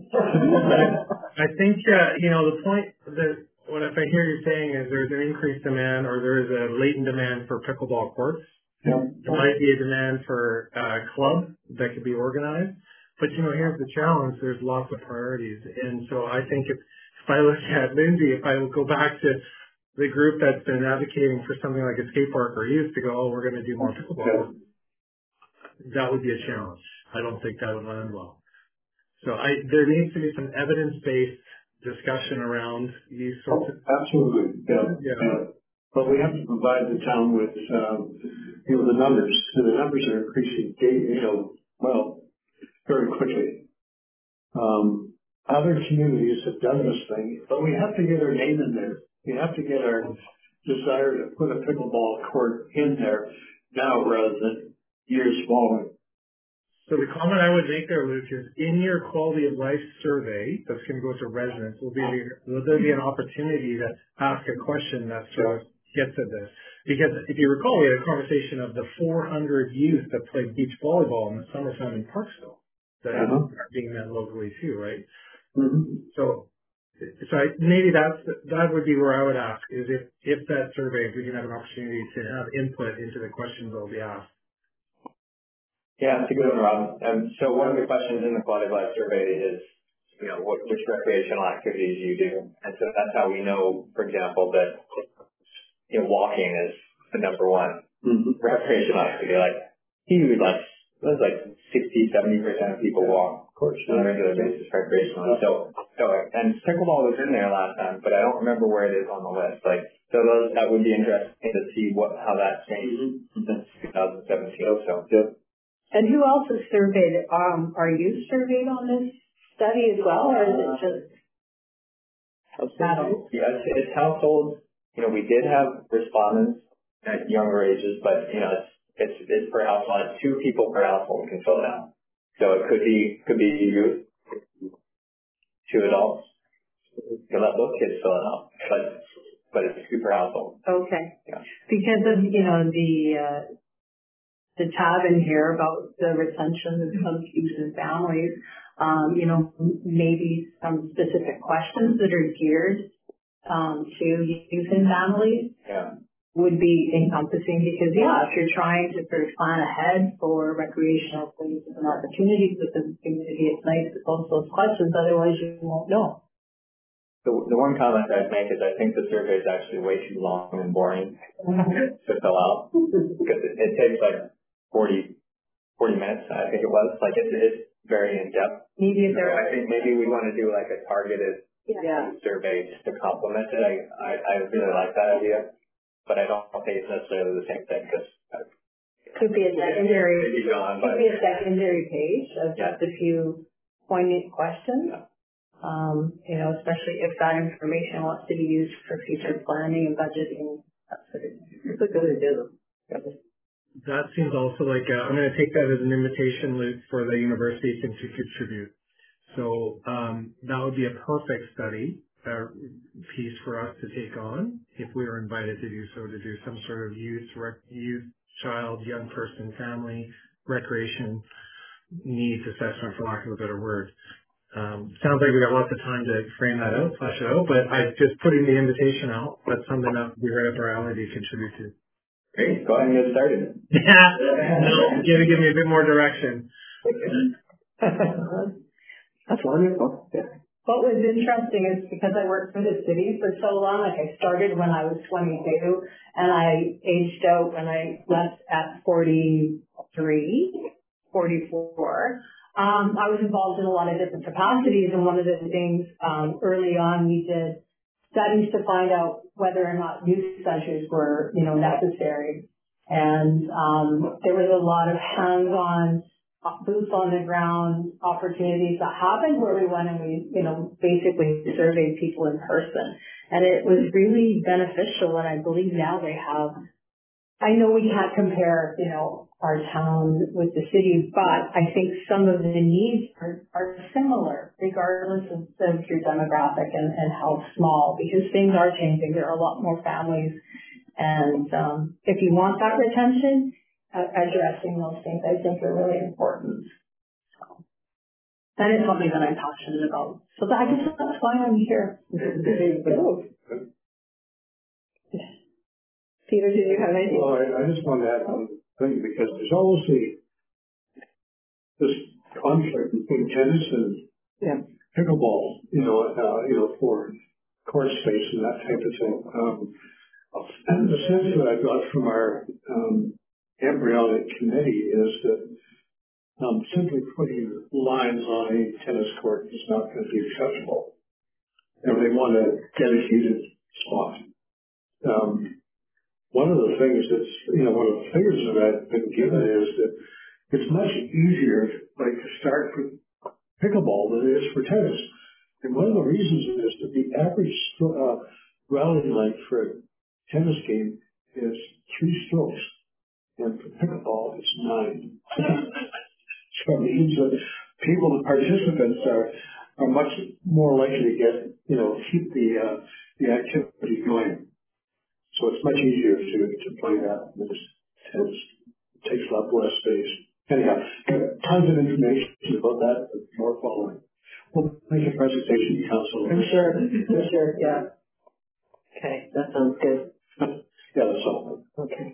I think, uh, you know, the point that what if I hear you saying is there's an increased demand or there is a latent demand for pickleball courts. yeah. There might be a demand for a club that could be organized. But, you know, here's the challenge. There's lots of priorities. And so I think if, if I look at Lindsay, if I go back to the group that's been advocating for something like a skate park or used to go, oh, we're going to do more pickleball, that would be a challenge. I don't think that would land well. So I, there needs to be some evidence-based discussion around these sorts of... Absolutely, yeah. Yeah. yeah. But we have to provide the town with, um, you know, the numbers. And the numbers are increasing, you know, well, very quickly. Um, other communities have done this thing, but we have to get our name in there. We have to get our desire to put a pickleball court in there now rather than years following. So the comment I would make there, Luke, is in your quality of life survey that's going to go to residents, will be will there be an opportunity to ask a question that sort of gets at this. Because if you recall, we had a conversation of the four hundred youth that played beach volleyball in the summertime in Parksville that uh-huh. are being met locally too, right? Mm-hmm. So, so I, maybe that's that would be where I would ask is if if that survey, if we can have an opportunity to have input into the questions that will be asked. Yeah, that's a good one, Rob. Um, so one of the questions in the Quality of Life survey is, you know, what, which recreational activities you do. And so that's how we know, for example, that, you know, walking is the number one mm-hmm. recreational activity. Like, huge, like, there's like sixty, seventy percent of people walk on a regular basis recreationally. So, so, and pickleball was in there last time, but I don't remember where it is on the list. Like, so those, that would be interesting to see what, how that's changed since twenty seventeen. So, yeah. And who else is surveyed? Um, are you surveyed on this study as well, or is it just households? Yes, it's households. You know, we did have respondents at younger ages, but you know, it's it's, it's per household. Two people per household can fill it out. So it could be could be youth, two adults. You let both kids fill it out, but but it's two per household. Okay. Yeah. Because of you know the. Uh, the tab in here about the retention of some youth and families, um, you know, maybe some specific questions that are geared um, to youth and families yeah. would be encompassing because, yeah, if you're trying to sort of plan ahead for recreational places and opportunities within the community, it's nice to post those questions, otherwise you won't know. The, the one comment I'd make is I think the survey is actually way too long and boring to fill out because it, it takes like forty, forty minutes, I think it was. Like, it's, it's very in-depth. Maybe so I think maybe we want to do like a targeted yeah. survey just to complement it. I, I, I really like that idea, but I don't think it's necessarily the same thing because could be a secondary, could be, gone, could be a secondary page of yeah. just a few poignant questions. Yeah. Um, you know, especially if that information wants to be used for future planning and budgeting. That's what it, it's a good idea. Yeah. That seems also like uh, I'm going to take that as an invitation, Luke, for the university to contribute. So um, that would be a perfect study uh, piece for us to take on if we were invited to do so, to do some sort of youth, rec- youth, child, young person, family, recreation needs assessment, for lack of a better word. Um, sounds like we got lots of time to frame that out, flesh it out, but I just putting the invitation out. That's something that would be right up our alley to contribute to. Great, go ahead and get started. Yeah, no, give, give me a bit more direction. That's wonderful. Yeah. What was interesting is because I worked for the city for so long, like I started when I was twenty-two and I aged out when I left at forty-three, forty-four. Um, I was involved in a lot of different capacities, and one of the things um, early on we did studies to find out whether or not youth centers were, you know, necessary. And um, there was a lot of hands-on, boots on the ground opportunities that happened where we went and we, you know, basically surveyed people in person. And it was really beneficial, and I believe now they have. I know we can't compare, you know, our town with the city, but I think some of the needs are, are similar regardless of, of your demographic and, and how small, because things are changing. There are a lot more families. And um, if you want that retention, uh, addressing those things I think are really important. So that is something that I'm passionate about. So that, I guess that's why I'm here. Peter, did you have anything? Well, I, I just want to add one thing, because there's always the, this conflict between tennis and yeah. pickleball, you know, uh, you know, for court space and that type of thing. Um, and the sense that I got from our um, embryonic committee is that um, simply putting lines on a tennis court is not going to be acceptable. And they want a dedicated spot. Um, One of the things that's, you know, one of the figures that I've been given is that it's much easier, like, to start with pickleball than it is for tennis. And one of the reasons is that the average uh, rally length for a tennis game is three strokes, and for pickleball it's nine. So it means that people, the participants, are are much more likely to get, you know, keep the uh, the activity going. So it's much easier to, to play that. It's, it's, it takes a lot less space. Anyhow, tons of information about that, more following. We'll make a presentation to council. I'm sure, for sure, yeah. Okay, that sounds good. Yeah, that's all. Okay.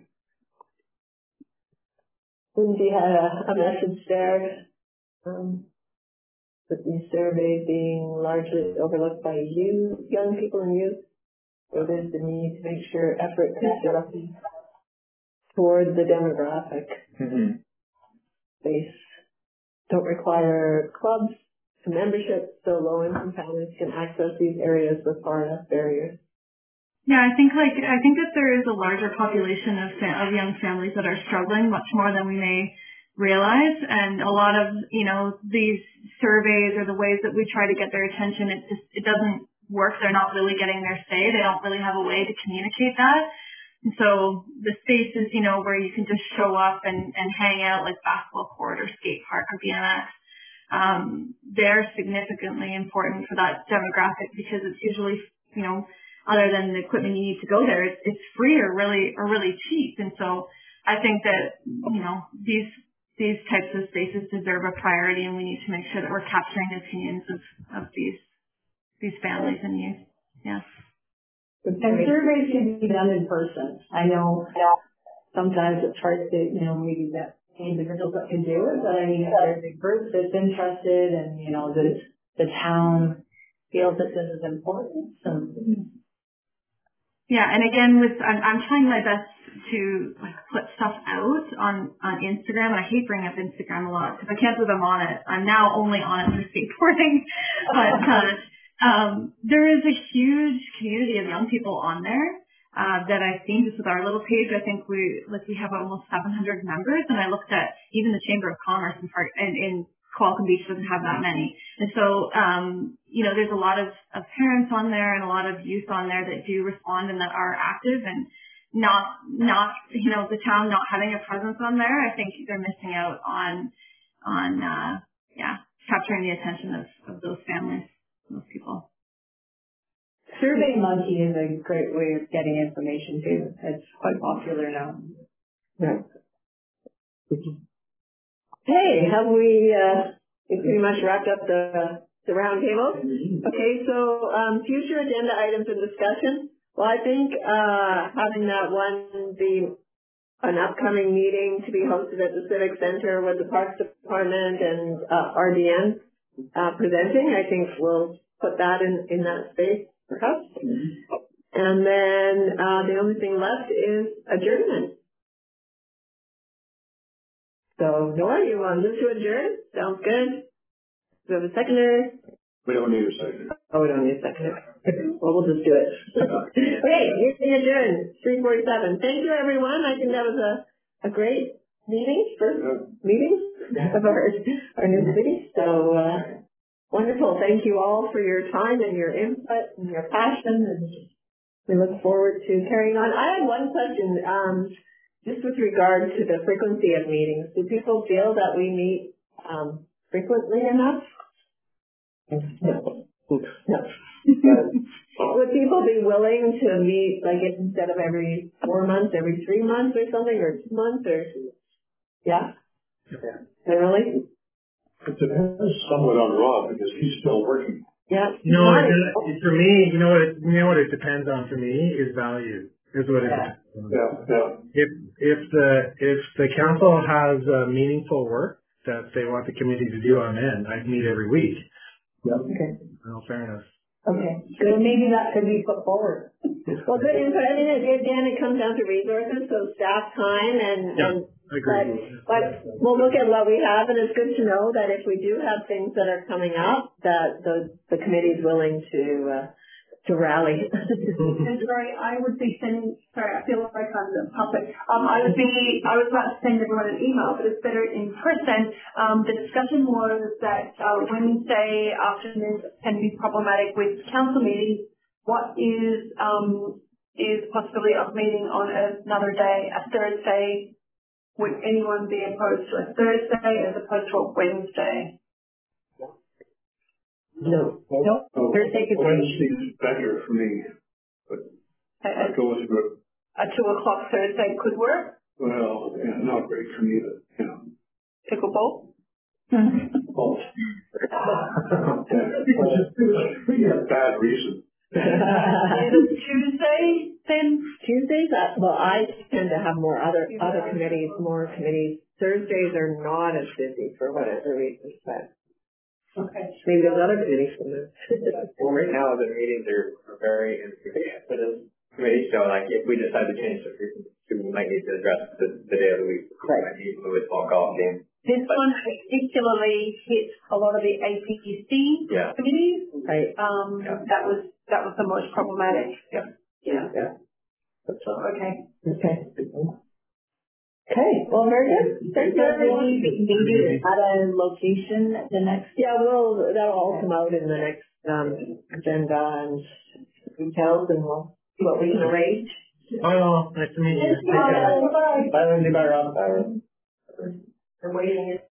Lindsay had a, a message there, um, with the survey being largely overlooked by you, young people and youth. So there's the need to make sure effort is directed toward the demographic Mm-hmm. base. Don't require clubs and membership, so low-income families can access these areas with far less barriers. Yeah, I think like I think that there is a larger population of fa- of young families that are struggling much more than we may realize, and a lot of you know these surveys or the ways that we try to get their attention, it just it doesn't work. They're not really getting their say. They don't really have a way to communicate that. And so the spaces, you know, where you can just show up and and hang out, like basketball court or skate park or B M X, um, they're significantly important for that demographic because it's usually you know. Other than the equipment you need to go there, it's, it's free or really or really cheap. And so I think that you know these these types of spaces deserve a priority, and we need to make sure that we're capturing the opinions of, of these these families and youth. Yeah. And surveys can be done in person. I know sometimes it's hard to you know maybe that individuals that can do it, but I mean if there's a group that's interested and you know the the town feels that this is important. So. Yeah, and again, with I'm, I'm trying my best to like put stuff out on on Instagram. And I hate bringing up Instagram a lot because I can't believe I'm on it. I'm now only on it for skateboarding, but uh, um, there is a huge community of young people on there uh, that I've seen just with our little page. I think we like we have almost seven hundred members, and I looked at even the Chamber of Commerce in part in, in Qualicum Beach doesn't have that many. And so, um, you know, there's a lot of, of parents on there and a lot of youth on there that do respond and that are active, and not, not, you know, the town not having a presence on there. I think they're missing out on, on, uh, yeah, capturing the attention of, of those families, those people. Survey Monkey is a great way of getting information too. It's quite popular now. Yeah. Hey, have we, uh, we pretty much wrapped up the, the round table? Okay, so, um, future agenda items and discussion. Well, I think, uh, having that one be an upcoming meeting to be hosted at the Civic Center with the Parks Department and, uh, R D N, uh, presenting, I think we'll put that in, in that space for us. And then, uh, the only thing left is adjournment. So, Nora, you want to move to adjourn? Sounds good. Do we have a seconder? We don't need a second. Oh, we don't need a seconder. Well, we'll just do it. Okay, meeting adjourned, three forty-seven. Thank you, everyone. I think that was a, a great meeting, first meeting of our, our new city. So, uh, wonderful. Thank you all for your time and your input and your passion, and we look forward to carrying on. I had one question. Um, Just with regard to the frequency of meetings, do people feel that we meet um, frequently enough? No. No. Would people be willing to meet, like, instead of every four months, every three months or something, or two months, or yeah? Yeah. Really? It depends somewhat on Rob because he's still working. Yeah. No, it, for me, you know what? It, you know what it depends on for me is value. Is what it Yeah. depends on. Yeah. Yeah. If if the if the council has uh, meaningful work that they want the committee to do, I'm in. I meet every week. Yeah. Okay. No fairness. Okay. So maybe that could be put forward. Well, good input. I mean, again, it comes down to resources, so staff time and, Yeah, and I agree. but, but we'll look at what we have, and it's good to know that if we do have things that are coming up, that the the committee is willing to uh, to rally. And sorry, I would be sending, sorry, I feel like I'm the puppet. Um, I would be, I was about to send everyone an email, but it's better in person. Um, the discussion was that uh, Wednesday afternoons can be problematic with council meetings. What is, um, is possibility of meeting on another day, a Thursday? Would anyone be opposed to a Thursday as opposed to a Wednesday? No. No. Oh, Thursday could be. Wednesday's better for me, but I go with the group. a two o'clock Thursday could work. Well, yeah, not great for me, but, you know. Pickleball? Both. We have bad reason. Is it Tuesday then? Tuesdays, uh, well, I tend to have more other, other committees, more committees. Thursdays are not as busy for whatever reason, but Okay. maybe there's other committees for them. Well, right now the meetings are are very infrequent for this committee, so like if we decide to change the frequency, we might need to address the, the day of the week. We might need to move it to a golf game. This one particularly hit a lot of the A P C Yeah. committees. Right. Um, Yeah. that was, that was the most problematic. Yeah. Yeah. Yeah. So, okay. Okay. Okay, well, very good. Thank you, everyone. Maybe at a location the next. Yeah, well, that'll all come out in the next um, agenda and details, and we'll see what we can arrange. Bye all. Nice to meet you. Take care. Bye. Bye, Lindsay. Bye, Rob. I'm waiting.